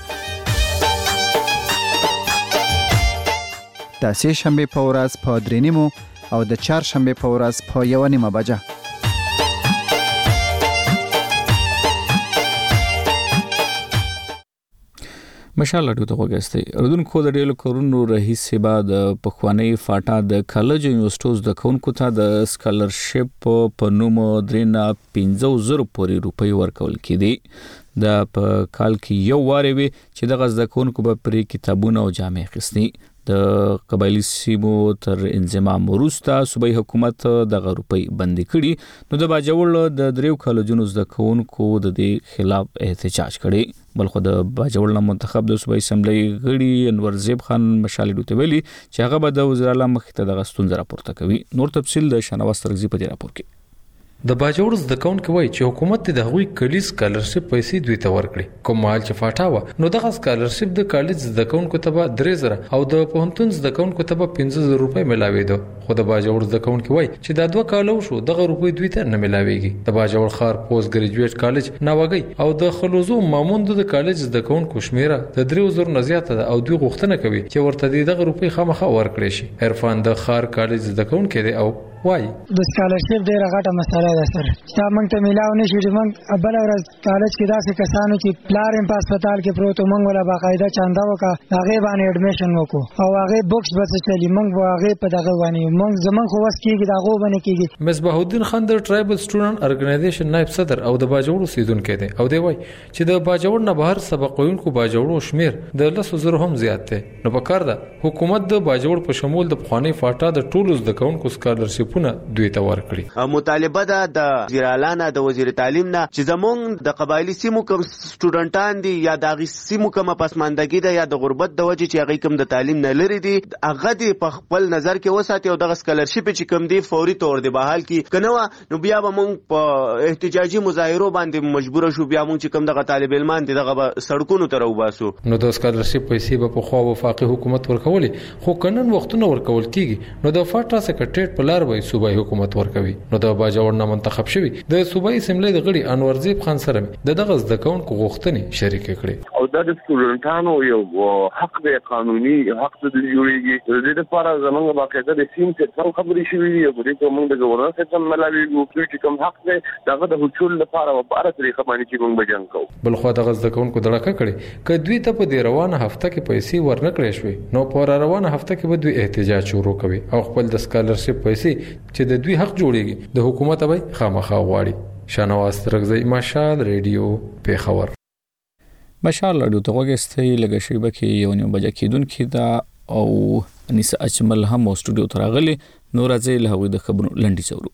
د سه شنبه په ورځ په درې نیمو او د چهار شنبه په ورځ په یو نیمه بجه. مشال راډیو ته وګورئ. ردونکو د ډیلو کورونو رئیس سبا د پخوانی فاټا د کالج یونیورسيټوز د کونکو ته د سکالرشپ په نوم درېنا پنځه زره پورې روپۍ ورکول کېدي. د په کال کې یو واره وي چې د غزد کونکو په پرې کتابونه او جامې خستنی. د قبایلی سیمو تر انضمام وروسته صوبایي حکومت د غروپۍ بندي کړي، نو د باجوړ د دریو کالجونو زده کوونکو د دې خلاف احتجاج کړي. بلخو د باجوړ منتخب د صوبایي اسمبلی غړي انور زیب خان مشال ډوته ویلي چې هغه به د وزیر اعلی مخ ته د غستون راپورته کوي. نور تفصیل د شنواز ترغزي په دې راپور کې. د باجوړ زده کوونکو وایي چې حکومت د هغوی کلیز سکالرشپ پیسې دوی ته ورکړي، کوم مال چې فاټاوه نو دغه سکالرشپ د کالج زده کوونکو ته به درې زره او د پوهنتون زده کوونکو ته به پنځه زره روپۍ ملاوېده. خو د باجوړ زده کوونکو وایي چې دا دوه کاله وشو دغه روپۍ دوی ته نه ملاوېږي. د باجوړ ښار پوسټ ګریجویټ کالج ناوګي او د خلوزو ماموند د کالج زده کوونکو شمیره د درې زره نه زیاته ده او دوی غوښتنه کوي چې ورته دغه روپۍ خامخا ورکړي شي. عرفان د ښار کالج زده کوونکو دی او وای د سکالرشپ ډیره غټه مسله ده سره چې موږ ته ملاو نشي چې موږ بل ورځ کالج کې داسې کسانو چې پلار هم په هسپتال کې پروت موږ ولا باقاعده چاندا وکا هغه باندې اډمیشن وکړو او هغه بوکس بس چلی موږ هغه په دغه باندې موږ زمون خو واس کېږي دغه باندې کېږي. مصباح الدین خان د ټرایبل سټوډنټ ارګنایزیشن نائب صدر او د باجوړ اوسیدونکو دی او دی وای چې د باجوړ نه بهر سبق ویونکو باجوړو شمیر د لسو زره هم زیات دی. نو پکار ده حکومت د باجوړ په شمول د پخوانی فاټا د ټولو زده کوونکو سکالرشپونه دوی ته ورکړي. مطالبه ده د وزیر اعلی نه د وزیر تعلیم نه چې زمونږ د قبایلی سیمو کوم سټوډنټان دي یا د سیمو کوم پسماندګي ده یا د غربت د وجې چې هغه کوم د تعلیم نه لري دي هغه دی په خپل نظر کې وساتي او د سکالرشپ چې کوم دی فوري تور دی بحال کی کنه نو بیا به مونږ په احتجاجي مظاهرو باندې مجبور شو بیا مونږ چې کوم د طالب علمان دي دغه سړکونو ته راوباسو. نو د سکالرشپ پیسې به په خو وفاقي حکومت ورکولې خو کنن وختونه ورکول کیږي نو د فاټا سیکریټریټ په لار وای صوبایي حکومت ورکوي. نو د باجوړ نه منتخب شوی د صوبایي اسمبلی د غړي انور زیب خان سره د دغه زده کوونکو غوښتنې شریک کړي. او دا د سټوډنټانو یو حق دی قانوني حق د جوړیږي د دې لپاره زموږ باقاعده د سیم څخه څو خبرې شوې دي او د دې موږ د گورنر څخه ملاوي وو چې کوم حق دی دغه د حصول لپاره په اړه طریقه باندې چې موږ بجنګ کوو. بل خو دغه ځکهونکو دړه کړي ک دوی ته په دې روانه هفته کې پیسې ورنکړې شوې نو په روانه هفته کې به دوی احتجاج شروع کوي او خپل د سکالرشپ پیسې چې د دوی حق جوړيږي د حکومت به خامخا غواړي. شانواز ترغزی مشال ریډیو پیښور. مشال رادیو ته وګستې لګه شیبه کې یو نیم بجې کېدونکې دا او انیس اجمل هم استودیو ته راغلي نو راځي له هغوی د خبرو لنډي څورو.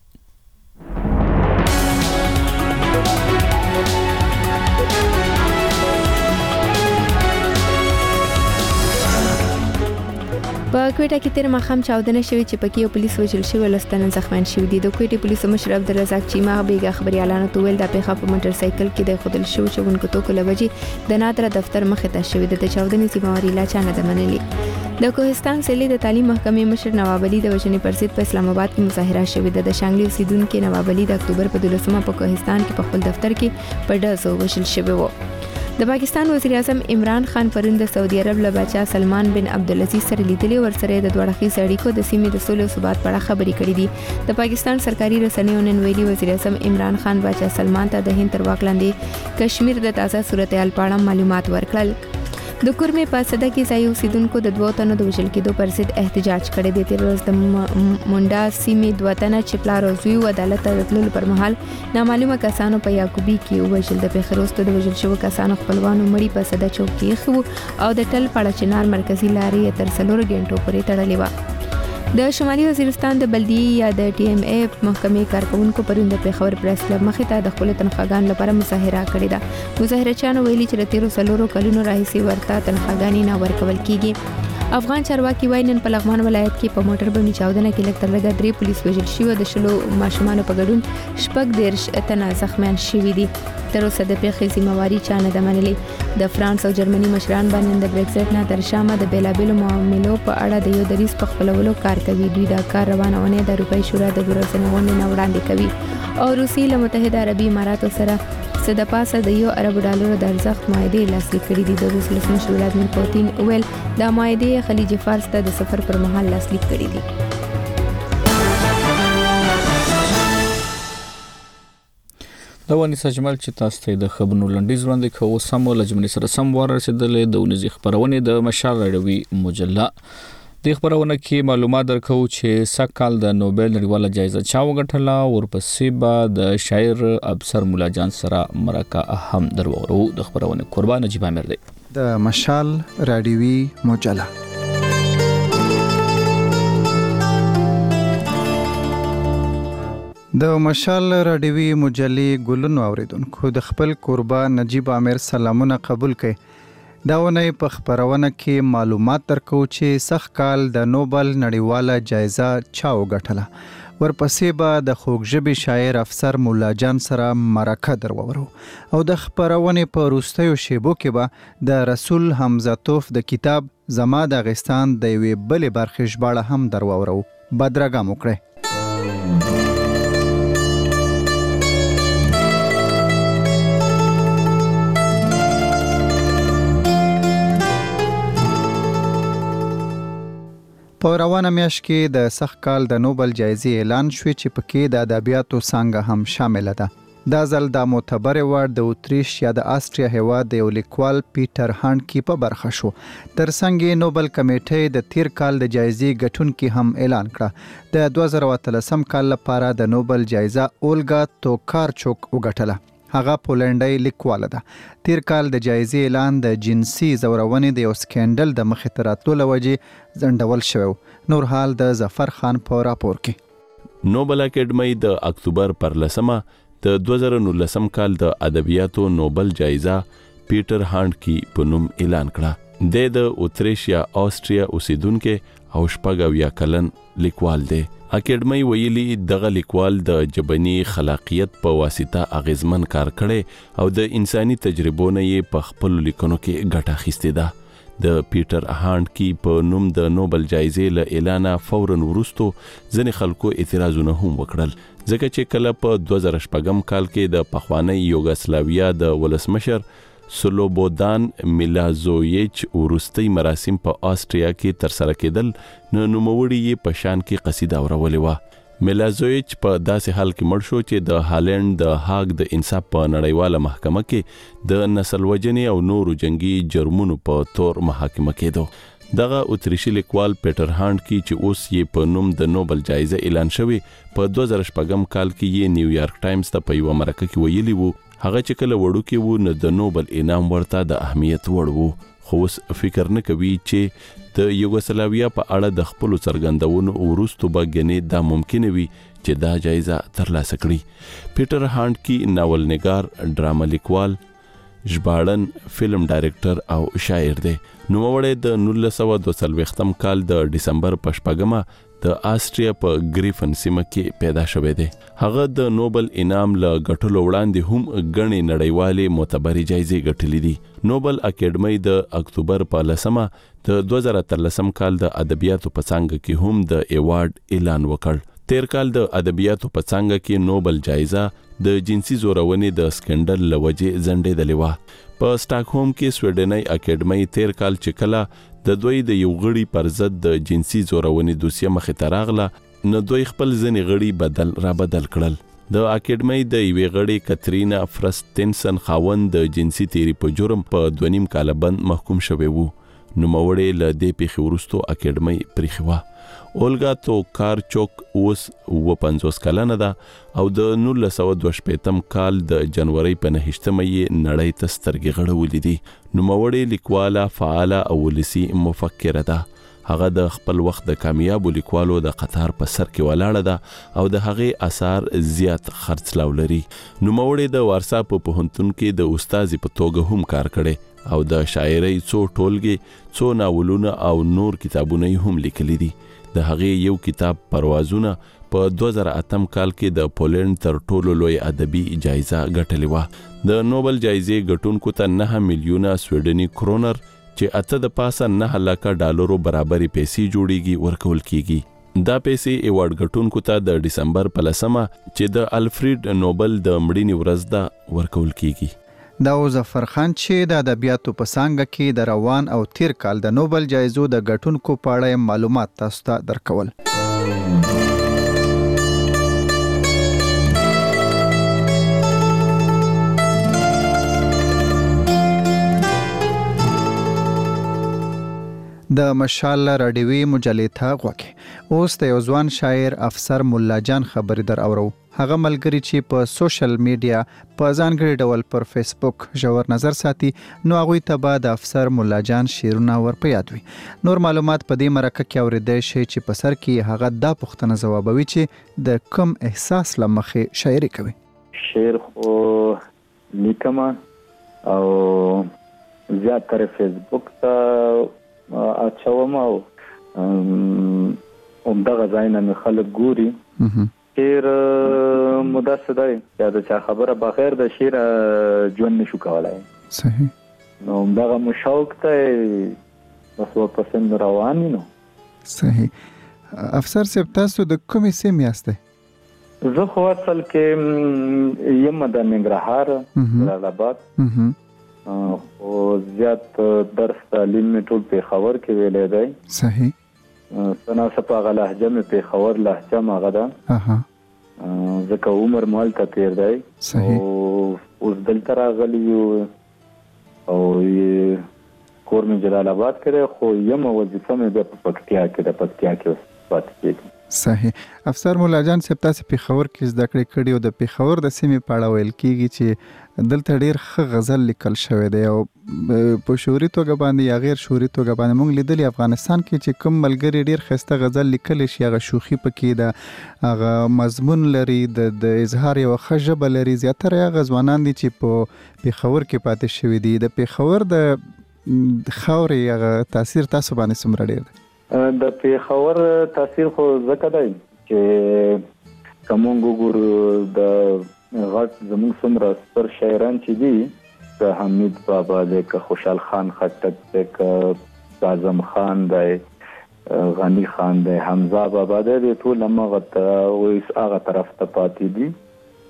په کوټه کې تیر مخام چاودنه شوې چې پکې یو پولیس وژل شوی لستنن زخمیان شوی دي. د کوټې پولیسو مشر عبدالرزاق چیما بیګا خبري اعلان تویل د پیښه په موټر سایکل کې د خودل شو چې ونکو تو کله بجې د نادر دفتر مخه ته شوی د چاودنې ذمہواری لا چانه د منلې. د کوهستان سلی د تعلیم محکمې مشر نواب علي د وجنې پرسید په اسلام آباد کې مظاهره شوې ده. د شانګلي اوسیدونکو نواب علي د اکتوبر په دولسمه په کوهستان کې په خپل دفتر کې په ډزو وژل شوی و. د پاکستان وزیر اعظم عمران خان پرون د سعودي عرب له بچا سلمان بن عبدالعزيز سره لیدلې ورسره د دوه اړخیز اړیکو د سیمې د سولې او ثبات په اړه خبرې کړې دي. د پاکستان سرکاري رسنیو نن ویلي وزیر اعظم عمران خان بچا سلمان ته د هند تر واک لاندې کشمیر د تازه صورتحال په اړه معلومات ورکړل. د کورمې په صدا کې ځای اوسیدونکو د دوه تنو د وژل کېدو پر ضد احتجاج کړی دی. تیر ورځ د مونډا سیمې دوه تنه چې پلار او زوی و عدالت ته راتللو پر مهال نامعلومه کسانو په یعقوبي کې وژل. د پیښې وروسته د وژل شوو کسانو خپلوانو مړي په صدا چوک کې خو او د ټل پړه چنار مرکزی لارې تر څلور غنټو پورې تړلې و. د شمالي وزیرستان د بلدیي یا د ټي ام ای محکمې کارکونکو پرون د پیښور پریس کلب مخې ته د خپل تنخواګان لپاره مظاهره کړې ده. مظاهرچیانو ویلي چې د تیرو څلورو کلونو راهیسې ورته تنخواګانې نه ورکول کیږي. افغان چارواکي وايي نن په لغمان ولایت کې په موټر باندې چاودنه کې لږ تر لږه درې پولیس وژل شوي. د شلو ماشومانو په ګډون شپږ دیرش تنه زخمیان شوي دي. تر اوسه د پیښې ذمہواری چا نه ده منلې. د فرانس او جرمني مشران باندې د برېکزټ نه تر شامه د بیلابېلو معاملو په اړه د یو دریځ په خپلولو کار کوي. دوی دا کار روانونه د اروپایي شورا د ورځنۍ غونډې نه وړاندې کوي او روسي له متحده عربي اماراتو سره څه د پاسه د یو ارب ډالرو د ارزښت معاهدې لاسلیک کړي دي. د روس ولسمشر ولادیمیر پوتین ویل دا معاهدې خلیج فارس ته د سفر پر مهال لاسلیک کړي دي. دا ونی سجمل چې تاسو ته د خبرونو لنډیز وړاندې کوو سمو لجمنې سره سم ورسېدلې د ونیزي خبرونه د مشال رادیوي مجله د خبرونه کې معلومات درکو چې سکهال د نوبل نړیواله جایزه چا وګټله. ورپسې به د شاعر ابصر مولا جان سره مرکه هم درورو. د خبرونه قربان نجیب امیر دی. د مشال رادیوي مجله د مشال رادیوي مجلې ګلونو اوریدونکو د خپل قربان نجیب امیر سلامونه قبول کړئ. دا ونې په خبرونه کې معلومات درکو چې سخکال د نوبل نړیواله جایزه چا وګټله. ورپسې به د خوږژبې شاعر افسر مولا جان سره مرکه درورو او د خبرونه په وروستیو شیبو کې به د رسول حمزه توف د کتاب زما د افغانستان د یوې بلې برخې ژباړه هم درورو. بدرګه مو کړئ. په روانه میاشت کې د سخکال د نوبل جایزې اعلان شوی چې پکې د ادبیاتو څانګه هم شامل ده. دا ځل د معتبر وړ د اتریش یا د آسټریا هیواد د یو لیکوال پیټر هانډکی په برخه شو. ترڅنګ نوبل کمیټې د تیر کال د جایزې ګټونکي هم اعلان کړه. د دوه زره اتلسم کال لپاره د نوبل جایزه اولګا توکارچوک وګټله. هغه پولنډي لیکواله ده. تیر کال د جایزې اعلان د جنسي زورونې د یو سکینډل د مخې ته راتلو له وجې ځنډول شوی. نور حال د ظفر خان په راپور کې. نوبل اکیډمۍ د اکتوبر پر لسمه د دوه زره نولسم کال د ادبیاتو نوبل جایزه پیټر هانډکی په نوم اعلان کړه. د د اتریش یا آسټریا اوسیدونکو او شپږ اویا کلن لیکوال دی. اکیډمۍ ویلي دغه لیکوال د جبني خلاقیت په واسطه اغیزمن کار کړي او د انساني تجربو نه یې په خپل لیکنو کې ګټه اخیستې ده. د پیټر هانډکی په نوم د نوبل جایزې له اعلان فوراً وروسته ځینې خلکو اعتراضونه هم وکړل، ځکه چې کله په دوه زره شپږم کال کې د پخوانی یوګسلاویا د ولسمشر سلوبودان میلازویچ ورستي مراسم په آسټریا کې ترسره کېدل نو نوموړي یې په شان کې قصیده اورولې و. میلازویچ په داسې حال کې مړ شو چې د هالند د هاګ د انصاف په نړیواله محکمه کې د نسل وژنې او نورو جنگي جرمونو په تور محاکمه کېدو. دغه اتریشي لیکوال پیټر هانډ کی چې اوس یې په نوم د نوبل جایزه اعلان شوی په دوه زره شپږم کال کې یې نیویارک ټایمز ته په یو مرکه کې ویلي وو هغه چې کله وړو کې وو نه د نوبل انعام ورته د اهمیت وړ وو خو اوس فکر نه کوي چې د یوګوسلاویا په اړه د خپل څرګندونو وروسته به ګنې دا ممکن وي چې دا جایزه ترلاسه کړي. پیټر هانډ کی ناول نگار، ډرامه لیکوال، ژباړن، فلم ډایرکټر او شاعر دی. نوموړی د نولس سوه دوه څلوېښتم کال د ډسمبر په شپږمه د آسټریا په ګریفن سیمه کې پیدا شوی دی. هغه د نوبل انعام له ګټلو وړاندې هم ګڼې نړیوالې معتبرې جایزې ګټلې دي. نوبل اکیډمۍ د اکتوبر په لسمه د دوه زره اتلسم کال د ادبیاتو په څانګه کې هم د ایوارډ اعلان وکړ. تیر کال د ادبیاتو په څانګه کې نوبل جایزه د جنسي زورونې د سکندل لوجې ځنډېدلې وه. په سټاکهوم کې سویډنۍ اکیډمۍ تیر کال چې کله د دوی د یو غړي پر ضد د جنسي زورونې دوسیه مخې ته راغله نو دوی خپل ځینې غړي بدل را بدل کړل. د اکیډمۍ د یوې غړي کترینا فرستنسن خاوند د جنسي تیری په جرم په دوه نیم کال بند محکوم شوی وو. نوموړی له دې پیښې وروسته اکیډمۍ پریښې وه. اولګا توکارچوک اوس اوه پنځوس کلنه ده او د نولس سوه دوه شپېتم کال د جنورۍ په نهشتمه یې نړۍ ته سترګې غړولې دي. نوموړې لیکواله، فعاله او ولسي مفکره ده. هغه د خپل وخت د کامیابو لیکوالو د قطار په سر کې ولاړه ده او د هغې اثار زیات خرڅلاو لري. نوموړې د وارسا په پوهنتون کې د استاذې په توګه هم کار کړی او د شاعرۍ څو ټولګې، څو ناولونه او نور کتابونه هم لیکلي دي. د هغې یو کتاب پروازونه په دوه زره اتم کال کې د پولند تر ټولو لوی ادبي جایزه ګټلې وه. د نوبل جایزې ګټونکو ته نه میلیونه سویډني کرونر چې اته د پاسه نه لکه ډالرو برابرې پیسې جوړیږي ورکول کیږي. دا پیسې ایوارډ ګټونکو ته د ډسمبر په لسمه چې د الفریډ نوبل د مړینې ورځ ده ورکول کیږي. دا ظفر خان چې د ادبیاتو په څانګه کې د روان او تیر کال د نوبل جایزو د ګټونکو په اړه معلومات تاسو ته درکول. د مشال راډیوي مجلې ته غوږی. اوس د یو ځوان شاعر افسر مولا جان خبرې در اورو. هغه ملګری چې په سوشل میډیا په ځانګړي ډول پر فیسبوک ژور نظر ساتي نو هغوی ته به د افسر مولا جان شعرونه ور په یاد وي. نور معلومات په دې مرکه کې اورېدای شئ چې په سر کې هغه دا پوښتنه ځوابوي چې د کوم احساس له مخې شاعري کوي. شعر خو لیکم او زیاتره فیسبوک ته اچوم او همدغه ځای نه مې خلک ګوري. شعر مدرسه دی یا د چا خبره بغیر د شعر ژوند نشو کولای. صحیح. نو دغه مو شوق ته بس ورپسې روان نو. صحیح. افسر صاحب تاسو د کومې سیمې یاست؟ زه خو اصل کې یم د ننګرهار جلال آباد خو زیات درس تعلیم مې ټول پېښور کې ویلی دی. صحیح. سنا سپاغه لهجه مې پېښور لهجه ماغه ده. اها. ځکه عمر مال ته تیر دی. صحیح. اوس دلته راغلی یو او کور مې جلال آباد کې دی خو یم وظیفه مې په پکتیا کې ده، پکتیا کې پاتې کېږم. صحیح. افسر مولا جان صاحب تاسو پېښور کې زده کړې کړې او د پېښور د سیمې په اړه ویل کېږي چې دلته ډېر ښه غزل لیکل شوی دی او په شعوري توګه باندې یا غیر شعوري توګه باندې موږ لیدلي افغانستان کې چې کوم ملګري ډېر ښایسته غزل لیکلی شي هغه شوخي پکې ده، هغه مضمون لري، د اظهار یوه ښه ژبه لري. زیاتره هغه ځوانان دي چې په پېښور کې پاتې شوي دي. د پېښور د خاورې هغه تاثیر تاسو باندې څومره ډېر دی؟ د پېښور تاثیر خو ځکه دی چې که مونږ وګورو د غټ زموږ څومره ستر شاعران چې دي که حمید بابا دی، که خوشحال خان خټک دی، که اعظم خان دی، غنی خان دی، حمزه بابا دی، ټول همغه هغه طرف ته پاتې دي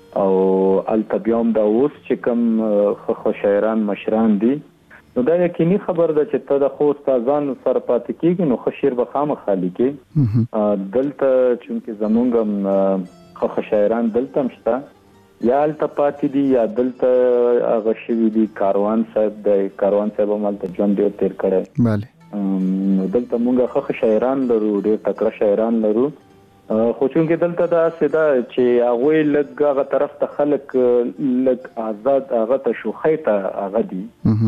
او التبیام دا اوس چې کوم خو شاعران مشران دي نو دا یقیني خبر ده چې ته د خو استادانو سره پاتې کېږي نو خو شعر به خامخا لیکي دلته چونکې زمونږ خو شاعران دلته هم شته یا الته پاتې دي یا دلته هغه شوي دي کاروان صاحب د کاروان صاحب هم هلته ژوند ډېر تېر کړی بله دلته مونږ ښه شاعران لرو ډېر تکړه شاعران لرو خو چونکې دلته داسې ده چې هغوی لږ هغه طرف ته خلک لږ آزاد هغه ته شوخۍ ته هغه دي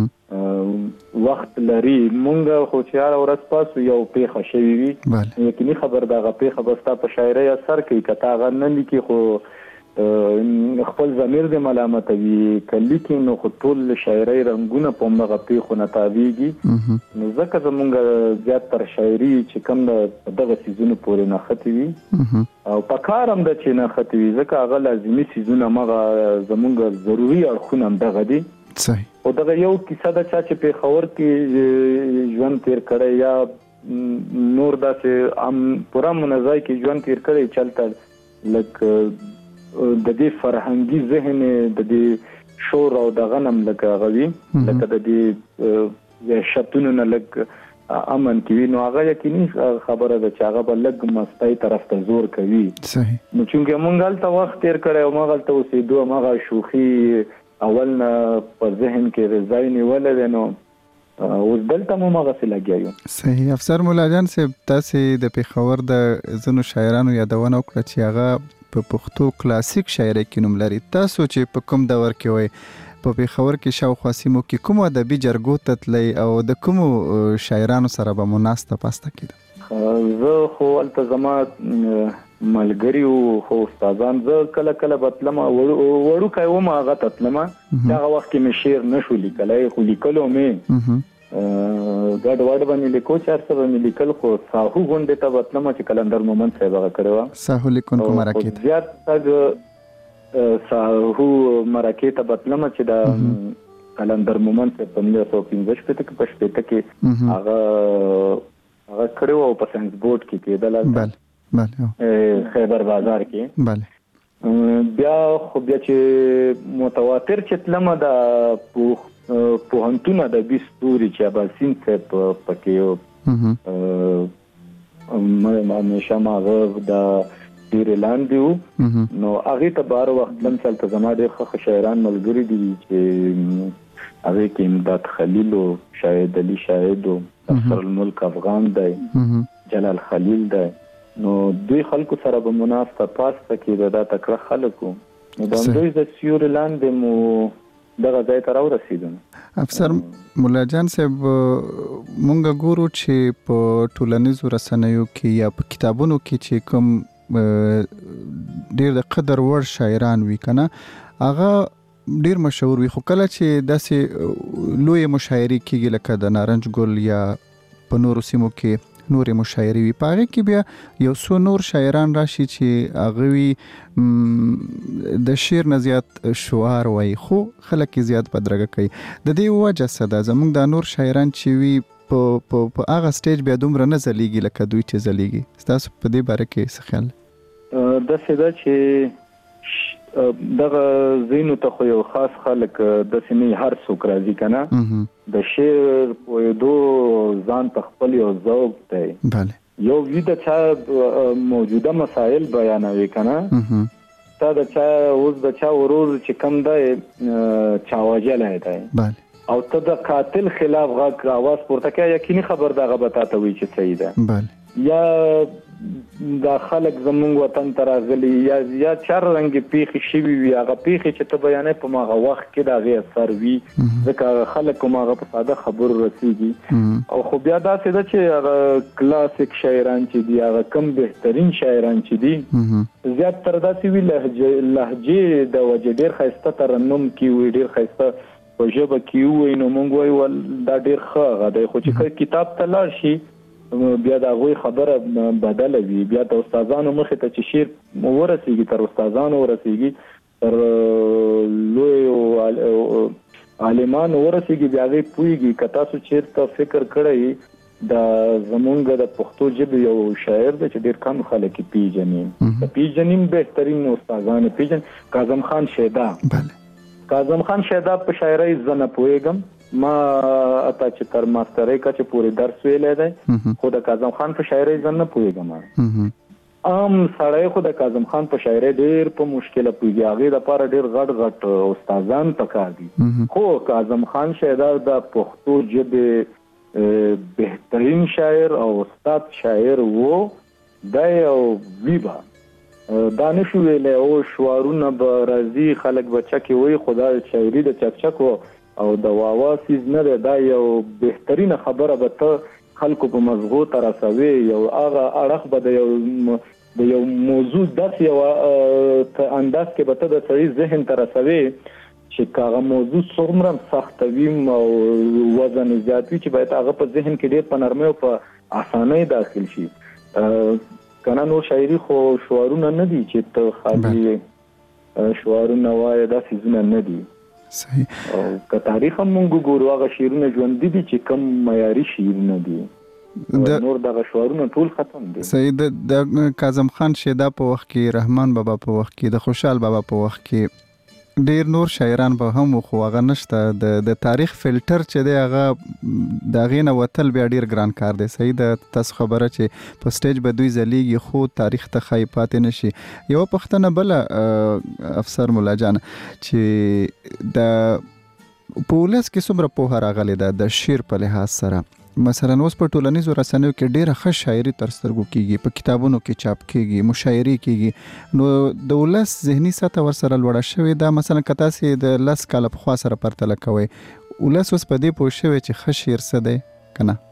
وخت لري مونږ خو چې هره ورځ پاسو یو پیښه شوې وي یقیني خبر ده هغه پیښه به ستا په شاعرۍ اثر کوي که ته هغه نه لیکي خو خپل ضمیر دې ملامتوي که لیکي نو خو ټول شاعرۍ رنګونه په همدغه پیښو نه تاویږي نو ځکه زمونږ زیاتره شاعري چې کوم د دغه څیزونو پورې نښتې وي او په کار هم ده چې نښتې وي ځکه هغه لازمي څیزونه همغه زمونږ ضروري اړخونه همدغه دي خو دغه یو کیسه ده چا چې پېښور کې ژوند تېر کړی یا نور داسې عام پوره منځای کې ژوند تېر کړی چلته لږ د دې فرهنګي ذهن د دې شور او د غنم لکه غوي لکه د دې شتونو نه لګ امن کوي نو هغه یقیني خبره ده چې هغه بل لګ مستای طرف ته زور کوي صحیح نو چې مونږ هلته وخت تیر کړی او مونږ هلته اوسېدو هغه شوخي اول نه په ذهن کې رضای نیولې ده نو اوس دلته مو هغسې لګیا یو صحیح افسر مولا جان صاحب تاسې د پېښور د ځینو شاعرانو یادونه وکړه چې هغه په پښتو کلاسیک شاعرۍ کې نوم لري تاسو چې په کوم دور کې وای په پېښور کې شاوخوا سیمو کې کوم ادبي جرګو ته تلئ او د کومو شاعرانو سره به مو ناسته پاسته کېده زه خو هلته زما ملګري وو خو استادان زه کله کله به تلم وړوکی وم هغه ته تلم هغه وخت کې مې شعر نه شو لیکلی خو لیکلو مې ګډ وډ باندې لیکو چې هر څه به مې لیکل خو ساهو غونډې ته به تلم چې کلندر مومند صاحب هغه کړې وه ساهو لیکونکو مرکې ته زیات تګ ساهو مرکې ته به تلم چې د کلندر مومند صاحب په نولس سوه پنځه شپېته کې په شپېته کې هغه هغه کړې وه او په ساینس بورډ کې کېدله بله بله خیبر بازار کې بله بیا خو بیا چې متواتر چې تلم د پوهنتون ادبي ستوري چې اباسین صاحب پکې همیشه ما هغه د ډېرې لاندې وو نو هغې ته به هر وخت تلم چې هلته زما ډېر ښه شاعران ملګري دي چې هغې کې امداد خلیل و شاهد علي شاهد و افسر الملک افغان دی جلال خلیل دی نو دوی خلکو سره به مو ناسته پاسته کېده دا تکړه خلک وو نو د همدوی د سیوري لاندې مو دغه ځای ته راورسېدم افسر مولا جان صاحب مونږ ګورو چې په ټولنیزو رسنیو کې یا په کتابونو کې چې کوم ډېر د قدر وړ شاعران وي که نه هغه ډېر مشهور وي خو کله چې داسې لویې مشاعرې کېږي لکه د نارنج ګل یا په نورو سیمو کې نورې مشاعرې وي په هغې کې بیا یو څو نور شاعران راشي چې هغه وي د شعر نه زیات شعار وایي خو خلک یې زیات بدرګه کوي د دې وجه څه ده زموږ دا نور شاعران چې وي په په هغه سټیج بیا دومره نه ځلیږي لکه دوی چې ځلیږي ستاسو په دې باره کې څه خیال داسې ده چې دغه ځینو ته خو یو خاص خلک داسې نه هر څوک راځي که نه د شعر پوهېدو ځان ته خپل یو ذوق دی یو وي د چا موجوده مسایل بیانوي که نه تا د چا اوس د چا ورور چې کم دی چا وژلی دی او ته د قاتل خلاف غږ اواز پورته کوې یقیني خبر د هغه به تا ته وایي چې صحیح ده یا دا خلک زمونږ وطن ته راغلي یا یا چار رنګې پیښې شوي وي هغه پیښې چې ته بیانې په هغه وخت کې د هغې اثر وي ځکه هغه خلک هم هغه په ساده خبرو رسېږي او خو بیا داسې ده چې هغه کلاسیک شاعران چې دي هغه کم بهترین شاعران چې دي زیات تر داسې وي لهجې د وجې ډېر ښایسته ترنم کې وي ډېر ښایسته په ژبه کې ووایي نو موږ وایو دا ډېر ښه هغه دی خو چې کتاب ته لاړ شي بیا د هغوی خبره بدله وي بیا د استادانو مخې ته چې شعر ورسېږي تر استادانو ورسېږي تر لویو عالمانو ورسېږي بیا هغې پوهېږي که تاسو چېرته فکر کړی د زمونږ د پښتو ژبې یو شاعر دی چې ډېر کم خلک یې پیژني د پیژنیم بهترین استادان یې پیژن کاظم خان شیدا کاظم خان شیدا په شاعرۍ زه نه پوهېږم ما اته چې تر ماسترۍ کچې پورې درس ویلی دی خو د کاظم خان په شاعرۍ زه نه پوهېږم عام سړی خو د کاظم خان په شاعرۍ ډېر په مشکله پوهېږي هغې دپاره ډېر غټ غټ استادان پکار دي خو کاظم خان شیدا د پښتو ژبې بهترین شاعر او استاد شاعر وو دی او وی به دا نشو ویلی او شعارونه به راځي خلک به چکې وایي خو دا شاعري د چکچک او د واوا سیز نه دی دا یو بهترینه خبره به ته خلکو په مزغو ته رسوي یو هغه اړخ به د یو د یو موضوع داسې یو انداز کې به ته د سړي ذهن ته رسوي چې هغه موضوع څومره سخته وي او وزن زیات وي چې باید هغه په ذهن کې ډېر په نرمۍ او په اسانۍ داخل شي که نه نور شاعري خو شعارونه نه دي چې ته خالي شعارونه وایې دا څیزونه نه دي صحیح او که تاریخ هم مونږ وګورو هغه شعرونه ژوندي دي چې کم معیاري شعرونه دي نور دغه شعارونه ټول ختم دي صحیح د کاظم خان شیدا په وخت کې رحمان بابا په وخت کې د خوشحال بابا په وخت کې ډیر نور شاعران به هم خو هغه نشته د د تاریخ فلټر چې دی هغه د غینه وتل بیا ډیر ګران کار دی صحیح د تاسو خبره چې په سټیج به دوی زلیږي خو تاریخ ته خای پاتې نشي یو پښتنه بل افسر مولا جان چې د پولیس کې څومره په راغلی ده د شعر په لحاظ سره مثلا اوس په ټولنیزو رسنیو کې ډیره ښه شاعري تر سترګو کیږي په کتابونو کې چاپ کیږي مشاعري کیږي نو د ولس ذهني سطح ورسره لوړه شوې ده مثلا که تاسې د لس کاله پخوا سره پرتله کوئ ولس اوس په دې پوه شوی چې ښه شعر څه دی که نه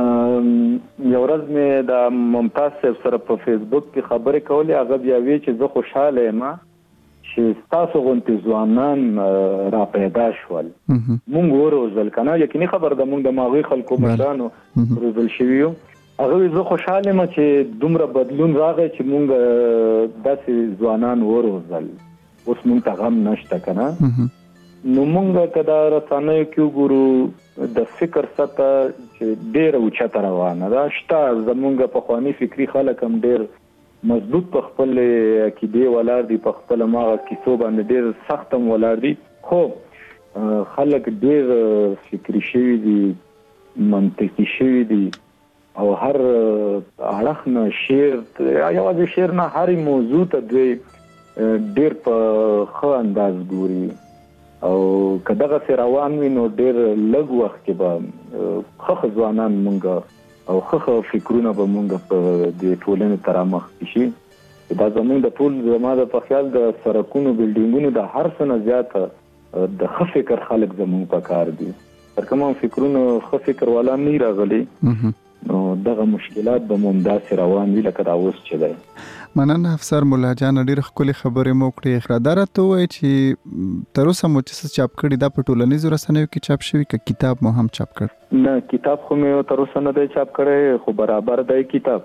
یو ورځ مې د ممتاز صاحب سره په فیسبوک کې خبرې کولې هغه بیا وی چې زه خوشحاله یم چې تاسو غونډې ځوانان را پیدا شول مونږ وروزل کنه یقیني خبر ده مونږ د ماغوي خلکو مشرانو روزل شوي یو هغه زه خوشحاله یم چې دومره بدلون راغی چې مونږ داسې ځوانان وروزل اوس مونږ ته غم نشته کنه نو مونږ که دا رسنیو کې وګورو د فکر سطح چې ډېره اوچته روانه ده شته زمونږ پخواني فکري خلک هم ډېر مضبوط په خپل عقیدې ولاړ دي په خپل ماغه کیسو باندې ډېر سخت هم ولاړ دي خو خلک ډېر فکري شوي دي منطقي شوي دي او هر اړخ نه شعر یوازې شعر نه هرې موضوع ته دوی ډېر په ښه انداز ګوري او که دغسې روان وي نو ډېر لږ وخت کې به ښه ښه ځوانان مونږ او ښه فکرونه به مونږ په دې ټولنې ته رامخکې شي دا زمونږ د ټول زما د په خیال د سړکونو بلډینګونو د هر څه نه زیاته د ښه فکر خلک زمونږ په کار دي تر کومه فکرونو ښه فکر والا نه راغلي نو دغه مشکلات به مو همداسې روان وي لکه دا اوس چې دی مننه افسر مولا جان ډېرې ښکلې خبرې مو کړې دا راته ووایئ چې تر اوسه مو چې څه چاپ کړي دا په ټولنیزو رسنیو کې چاپ شوي که کتاب مو هم چاپ کړ نه کتاب خو مې تر اوسه نه دی چاپ کړی خو برابر دی کتاب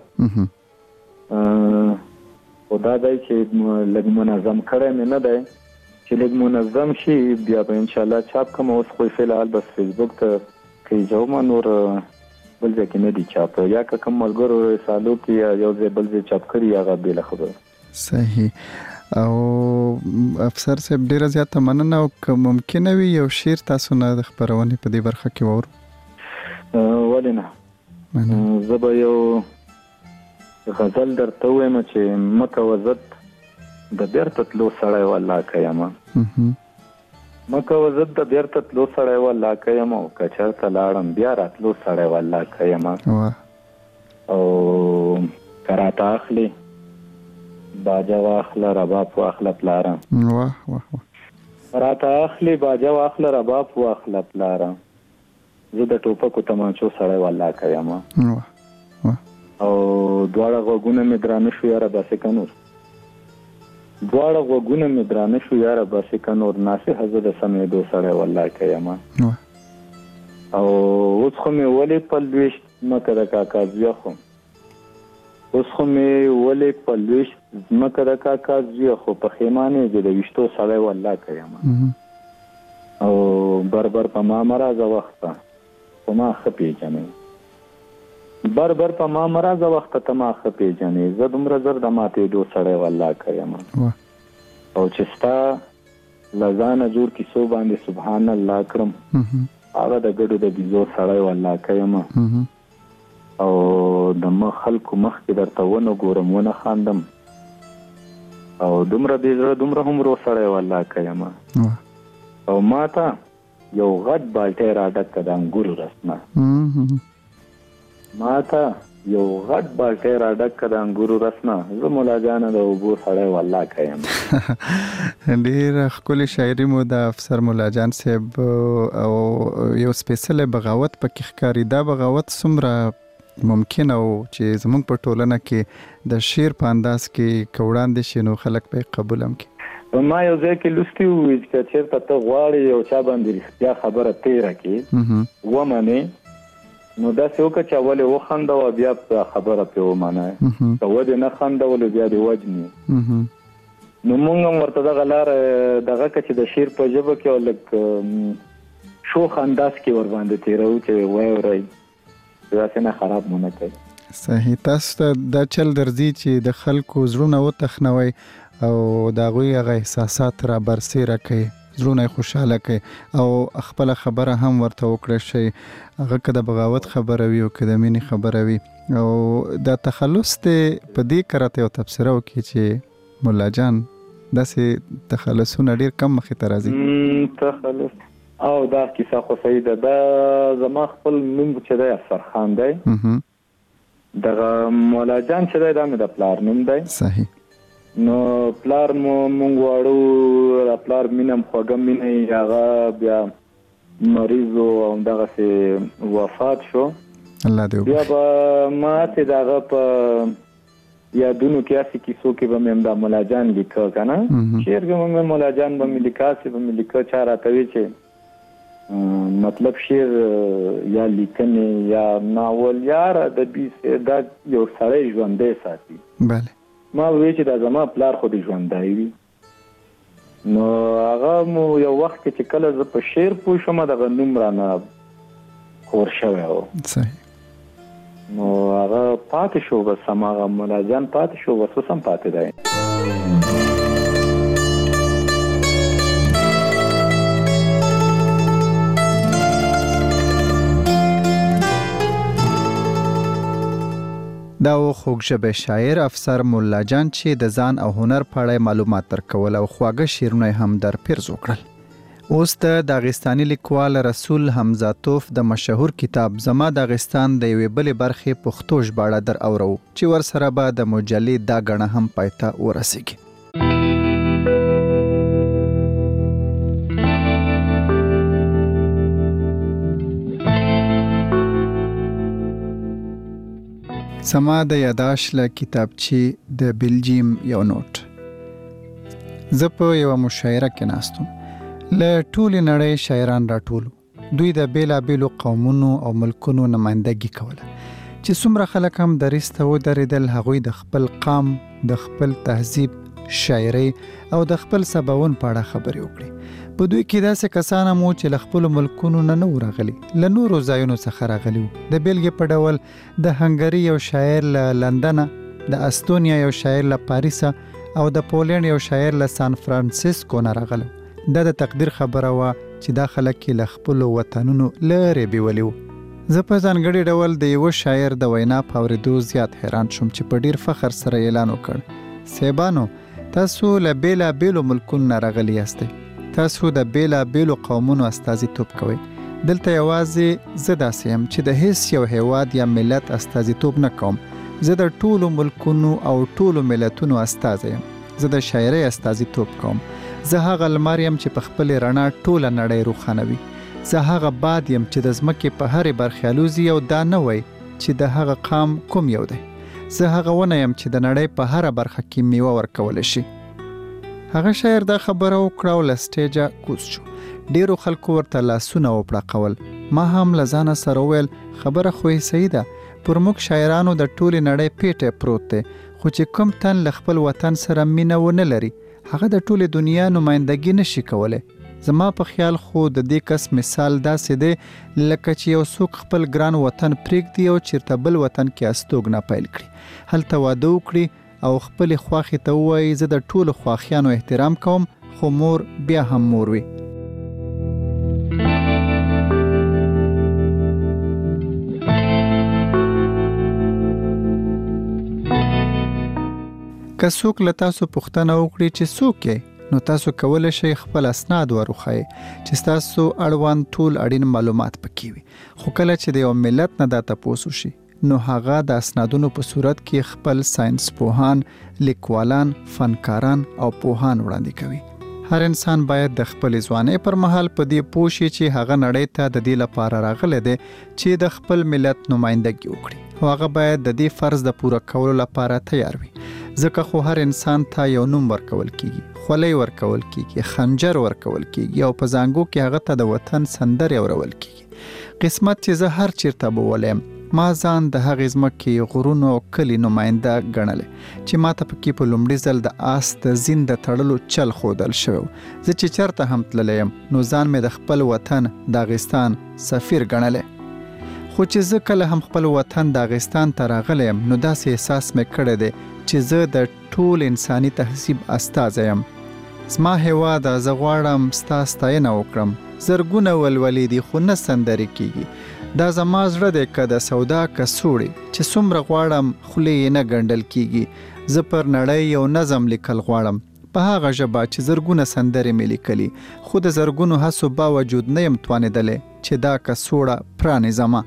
خو دا دی چې لږ منظم کړی مې نه دی چې لږ منظم شي بیا به انشاءالله چاپ کړم اوس خو فعلحال بس فیسبوک ته کیجوم نور بل ځای کې نه دي چاپ یا که کوم ملګرو رسالو کې یا یو ځای بل ځای چاپ کړي هغه بېله خبره صحیح او افسر صاحب ډېره زیاته مننه او که ممکنه وي یو شعر تاسو نه د خپرونې په دې برخه کې واورو ولې نه زه به یو غزل درته ووایم چې مه کوه ضد د بیرته تلو سړی والله که یمه مه کوه ضد د بیرته تلو سړی والله که یم او که چېرته لاړم بیا راتلو سړی والله که یمه او که راته اخلي باجه واخله رباب واخله پلاره واه واه راته اخلي باجه واخله رباب واخله پلاره زه د ټوپکو تمانچو سړی والله که یمه او دواړه غوږونه مې درانه شو یاره باسې که نور دواړه غوږونه مې درانه شو یاره باسې که نور ناصحه زه د سمېدو سړی والله که یمه او اوس خو مې ولې په لویشت ځمکه د کاکا زویه خو اوس خو مې ولې په لویشت ځمکه د کاکا زویه خو په خیمانې زه د ویشتو سړی والله که یمه او بربر په ما مه راځه وخته خو ما ښه پېژنئ بر بر په ما مرزه وخت ته ما ښه پیژنې، زه دومره زر د ماتېدو سړی والله که یم، او چې ستا له ځانه جوړ کیسو باندې سبحان الله کړم، هغه د ګډو د بیزو سړی والله که یم، او د مخ خلکو مخکې درته ونه ګورم ونه خاندم، او دومره بې زړه دومره هم رو سړی والله که یم، او ما ته یو غټ بالټی راډک که د انګورو رس نه، ما ته یو غټ بالټی راډک که د انګورو رس نه، زه مولا جانه د اوبو سړی والله که یم. ډېره ښکلې شاعري مو د افسر مولا جان صاحب، او یو سپېڅلی بغاوت پکې ښکاري. دا بغاوت څومره ممکن او چې زموږ په ټولنه کې د شعر په انداز کې که وړاندې شي نو خلک به یې قبول هم کړي. ما یو ځای کې لوستي وو چې چېرته ته غواړې یو چا باندې رښتیا خبره تېره کړې ومنې، نو داسې وکړه چې اول یې وخندوه بیا خبره پرې ومنه، که ودې نه خندولو بیا دې وجنې. نو مونږ هم ورته دغه لاره دغه که چې د شعر په ژبه کې او لږ شوخ انداز کې ورباندې تېروو چې واورئ، داسې نه خراب مو نه کوي. صحیح. تاسو ته دا چل درځي چې د خلکو زړونه وتخنوئ او د هغوی هغه احساسات را برسېره کوي، زړونه یې خوشحاله کوي، او خپله خبره هم ورته وکړی شي، هغه که د بغاوت خبره وي او که د مینې خبره وي. او دا تخلص دی په دې که راته یو تبصره وکړي چې مولا جان داسې تخلصونه ډېر کم مخې ته راځي. تخلص او دا کیسه خو صحیح ده. دا زما خپل نوم چې دی افسر خان دی، دغه مولا جان چې دی دا مې د پلار نوم دی. صحیح. نو پلار مو مونږ واړو د پلار مینه هم خوږه مینه یې، هغه بیا مریض و او همدغسې وفات شو. الله دې وبخښي. بیا به ماتې د هغه په یادونو کې هسې کیسو کې به مې هم دا مولا جان لیکه که نه، شعر کې به مې مولا جان به مې لیکه، هسې به مې لیکه. چا راته وي چې مطلب شعر یا لیکنې یا ناول یا ادبي دا یو سړی ژوندی ساتي. بله. ما وی چې دا زما پلار خو دې ژوندی وي. نو هغه مو یو وخت کې چې کله زه په شعر پوه شوم دغه نوم رانه خور شوی و. صحیح. نو هغه پاتې شو، بس هماغه مولا جان پاتې شو، بس اوس هم پاتې دی. دا و خوږ ژبه شاعر افسر مولا جان چې د ځان او هنر په اړه معلومات درکول او خواږه شعرونه هم در پیرزو کړل. اوس د داغستاني لیکوال رسول حمزه توف د مشهور کتاب زما داغستان د یوې بلې برخې پښتو ژباړه در اورو چې ورسره به د مجلې دا ګڼه هم پای ته ورسیږي. سما د یاداش له کتابچې د بلجیم یو نوټ. زه په یوه مشاعره کې ناستم. له ټولې نړۍ شاعران راټولو. دوی د بیلابیلو قومونو او ملکونو نمایندګي کوله. چې څومره خلک هم دریځ ته ودرېدل، هغوی د خپل قام، د خپل تهذیب، شاعرۍ او د خپل سباوون په اړه خبرې وکړي. په دوی کې داسې کسان هم وو چې له خپلو ملکونو نه نه راغلي، له نورو ځایونو څخه راغلي وو. د بیلګې په ډول د هنګري یو شاعر له لندنه، د استونیا یو شاعر له پاریسه او د پولینډ یو شاعر له سان فرانسیسکو نه راغلي. دا د تقدیر خبره وه چې دا خلک له خپلو وطنونو لرې بیولي وو. زه په ځانګړي ډول د یوه شاعر د وینا په اورېدو زیات حیران شوم چې په ډیر فخر سره اعلان وکړ: صاحبانو، تاسو له بیلابیلو ملکونو نه راغلي یاستئ، تاسو د بیلابیلو قومونو استازیتوب کوئ. دلته یوازې زه داسې یم چې د هیڅ یو هیواد یا ملت استازیتوب نه کوم. زه د ټولو ملکونو او ټولو ملتونو استازی یم. زه د شاعرۍ استازیتوب کوم. زه هغه لمر یم چې په خپلې رڼا ټوله نړۍ روښانوي. زه هغه باد یم چې د ځمکې په هرې برخې الوزي او دا نه وایي چې د هغه قام کوم یو دی. زه هغه ونه یم چې د نړۍ په هره برخه کې میوه ورکولی شي. هغه شاعر دا خبره وکړه او له سټیجه کوز شو. ډیرو خلکو ورته لاسونه وپړقول. ما هم له ځانه سره وویل خبره خو یې صحیح ده، پر موږ شاعرانو د ټولې نړۍ پیټی پروت دی، خو چې کوم تن له خپل وطن سره مینه ونه لري هغه د ټولې دنیا نمایندګي نشي کولی. زما په خیال خو د دې کس مثال داسې دی لکه چې یو څوک خپل ګران وطن پرېږدي او چېرته بل وطن کې استوګنه پیل کړي، هلته واده وکړي او خپلې خواښې ته ووایي زه د ټولو خواښیانو احترام کوم، خو مور بیا هم مور وي. که څوک له تاسو پوښتنه وکړي چې څوک یې، نو تاسو کولی شئ خپل اسناد وروښایئ چې ستاسو اړوند ټول اړین معلومات پکې وي. خو کله چې د یو ملت نه دا تپوس وشي، نو هغه د اسنادونو په صورت کې خپل ساينس پوهان، لیکوالان، فنکاران او پوهان وړاندې کوي. هر انسان باید د خپل ځوانۍ پر مهال په دې پوه شي چې هغه نړۍ ته د دې لپاره راغلی دی چې د خپل ملت نمایندګي وکړي، او هغه باید د دې فرض د پوره کولو لپاره تیار وي. ځکه خو هر انسان ته یو نوم ورکول کیږي، خولۍ ورکول کیږي، خنجر ورکول کیږي، او په زانګو کې هغه ته د وطن سندرې اورول کیږي. قسمت چې زه هر چیرته بولم، ما ځان د هغې ځمکې غرونو او کلي نماینده ګڼلی چې ما ته پکې په لومړي ځل د آس د زین د تړلو چل ښودل شوی و. زه چې چېرته هم تللی یم، نو ځان مې د خپل وطن داغستان سفیر ګڼلی. خو چې زه کله هم خپل وطن داغستان ته راغلی یم، نو داسې احساس مې کړی دی چې زه د ټول انساني تهذیب استازی یم. زما هیواده، زه غواړم ستا ستاینه وکړم. زرګونه ولولې دي خو نه سندرې کیږي. دا زما زړه دی که د سودا کڅوړې چې څومره غواړم خولې یې نه ګنډل کیږي. زه پر نړۍ یو نظم لیکل غواړم په هغه ژبه چې زرګونه سندرې مې لیکلي، خو د زرګونو هڅو باوجود نه یم توانېدلی چې دا کڅوړه پرانیزمه.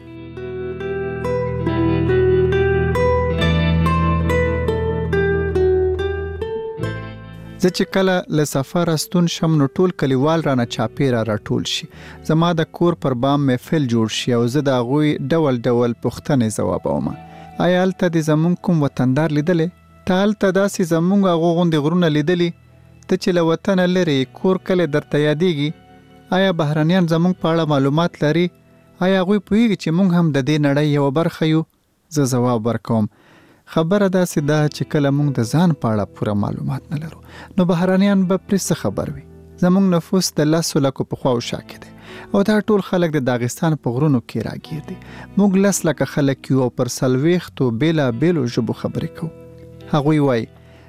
زه چې کله له سفر ستون شم، نو ټول کلیوال رانه چاپیره راټول شي. زما د کور پر بام محفل جوړ شي او زه د هغوی ډول ډول پوښتنې ځوابوم. آیا هلته دې زمونږ کوم وطندار لیدلی؟ ته هلته داسې زمونږ هغو غوندې غرونه لیدلي؟ ته چې له وطنه لرې کور کلی درته یادېږي؟ آیا بهرنیان زمونږ په اړه معلومات لري؟ آیا هغوی پوهېږي چې مونږ هم د دې نړۍ یوه برخه یو؟ زه ځواب ورکوم، خبره داسې ده چې کله مونږ د ځان په اړه پوره معلومات نه لرو، نو بهرانیان به پرې څه خبر وي. زمونږ نفوس د لسو لکو په خوا شا کې دی، او دا ټول خلک د داغستان په غرونو کې راګیر دي. موږ لس لکه خلک یو، پر څلوېښتو بیلا بیلو ژبو خبرې کوو. هغوی وایي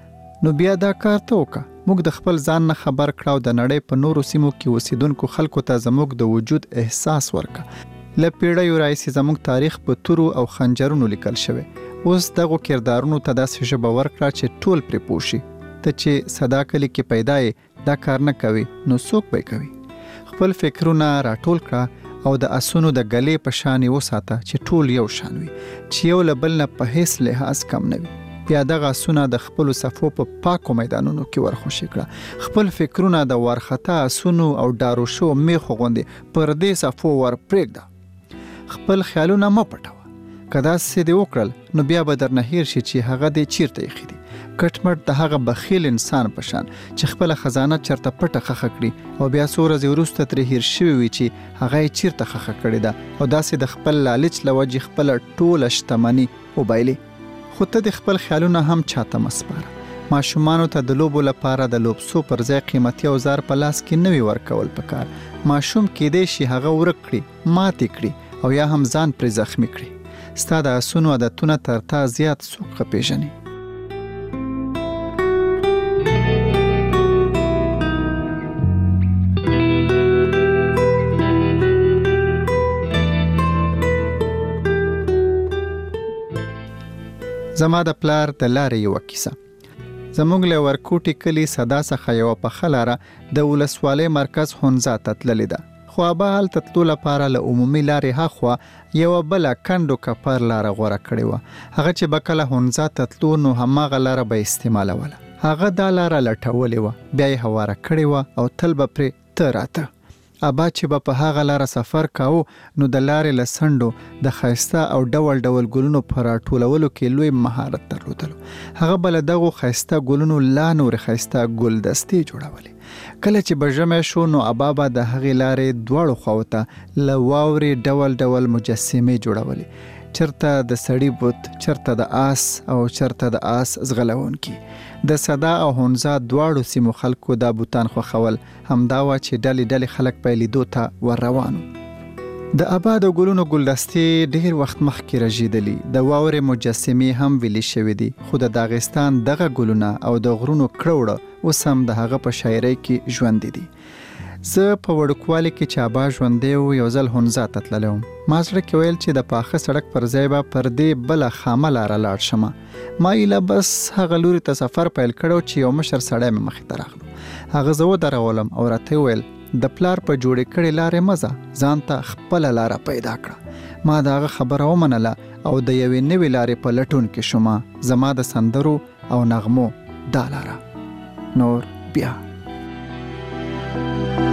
نو بیا دا کار ته وکړه. موږ د خپل ځان نه خبر کړه او د نړۍ په نورو سیمو کې اوسیدونکو خلکو ته زموږ د وجود احساس ورکړه. له پیړیو راهیسې زموږ تاریخ په تورو او خنجرونو لیکل شوی. اوس دغو کردارونو ته داسې ژبه ورکړه چې ټول پرې پوه شي. ته چې صدا کلي کې پیدا یې، دا کار نه کوي، نو څوک به کوي؟ خپل فکرونه راټول کړه او د اسونو د ګلې په شان یې وساته چې ټول یو شان وي، چې یو له بل نه په هیڅ لحاظ کم نه وي. بیا دغه اسونه د خپلو صفو په پاکو میدانونو کې ورخوشي کړه. خپل فکرونه د وارخطا اسونو او ډارو شو میخو غوندې پر دې صفو ور پرېږده. خپل خیالونه مه پټوه. که داسې دې وکړل، نو بیا به درنه هیر شي چې هغه دې چیرته ایښي دي. کټ مټ د هغه بخیل انسان په شان چې خپله خزانه چرته پټه خښه کړي او بیا څو ورځې وروسته ترې هیر شوي وي چې هغه یې چیرته خښه کړې ده، او داسې د خپل لالچ له وجې خپله ټوله شتمني وبایلي. خو ته د خپل خیالونه هم چاته مه سپاره. ماشومانو ته د لوبو لپاره د لوبسو پر ځای قیمتي اوزار په لاس کې نه وي ورکول پکار. ماشوم کیدای شي هغه ورک کړي، ماتې کړي، او یا هم ځان پرې زخمي کړي. ستا د اسونو عادتونه تر تا زیات څوک ښه پېژني. زما د پلار د لارې یوه کیسه. زموږ له ورکوټي کلي صدا څخه یوه پخه لاره د ولسوالۍ مرکز هنزا ته تللې ده. خو ابا هلته تلو لپاره له عمومي لارې هاخوا یوه بله کنډو کپر لاره غوره کړې وه. هغه چې به کله هنزا ته تلو، نو هماغه لاره به استعمالوله. هغه دا لاره لټولې وه، بیا یې هواره کړې وه او تل به پرې ته راته. ابا چې به په هغه لاره سفر کاوه، نو د لارې له څنډو د ښایسته او ډول ډول ګلونو په راټولولو کې لوی مهارت درلودلو. هغه به له دغو ښایسته ګلونو لا نورې ښایسته ګلدستې جوړولې. کله چې به ژمی شو، نو ابا به د هغې لارې دواړو خواو ته له واورې ډول ډول مجسمې جوړولې. چرته د سړی بوت، چرته د آس او چرته د آس زغلونکي. د صدا او هنزا دواړو سیمو خلکو دا بوتان خوښول، همدا وا چې ډلې ډلې خلک په لیدو ته ور روانو. د آباد ګلونو ګلدستې ډیر وخت مخکې رژیدلی، د واورې مجسمې هم ویلي شوې دي، خو د داغستان دغه ګلونه او د غرونو کړوړه اوس هم د هغه په شاعرۍ کې ژوند دي. زه په وړوکوالي کې چې ابا ژوندی و یو ځل هنزا ته تللی وم. ما زړه کې ویل چې د پاخه سړک پر ځای به پر دې بله خامه لاره لاړ شمه. ما ایله بس هغه لوري ته سفر پیل کړو چې یو مشر سړی مې مخې ته راغلو. هغه زه ودرولم او راته ویل د پلار په جوړې کړې لارې مزه ځان ته خپله لاره پیدا کړه. ما د هغه خبره ومنله او د یوې نوې لارې په لټون کې شومه. زما د سندرو او نغمو دا لاره. نور بیا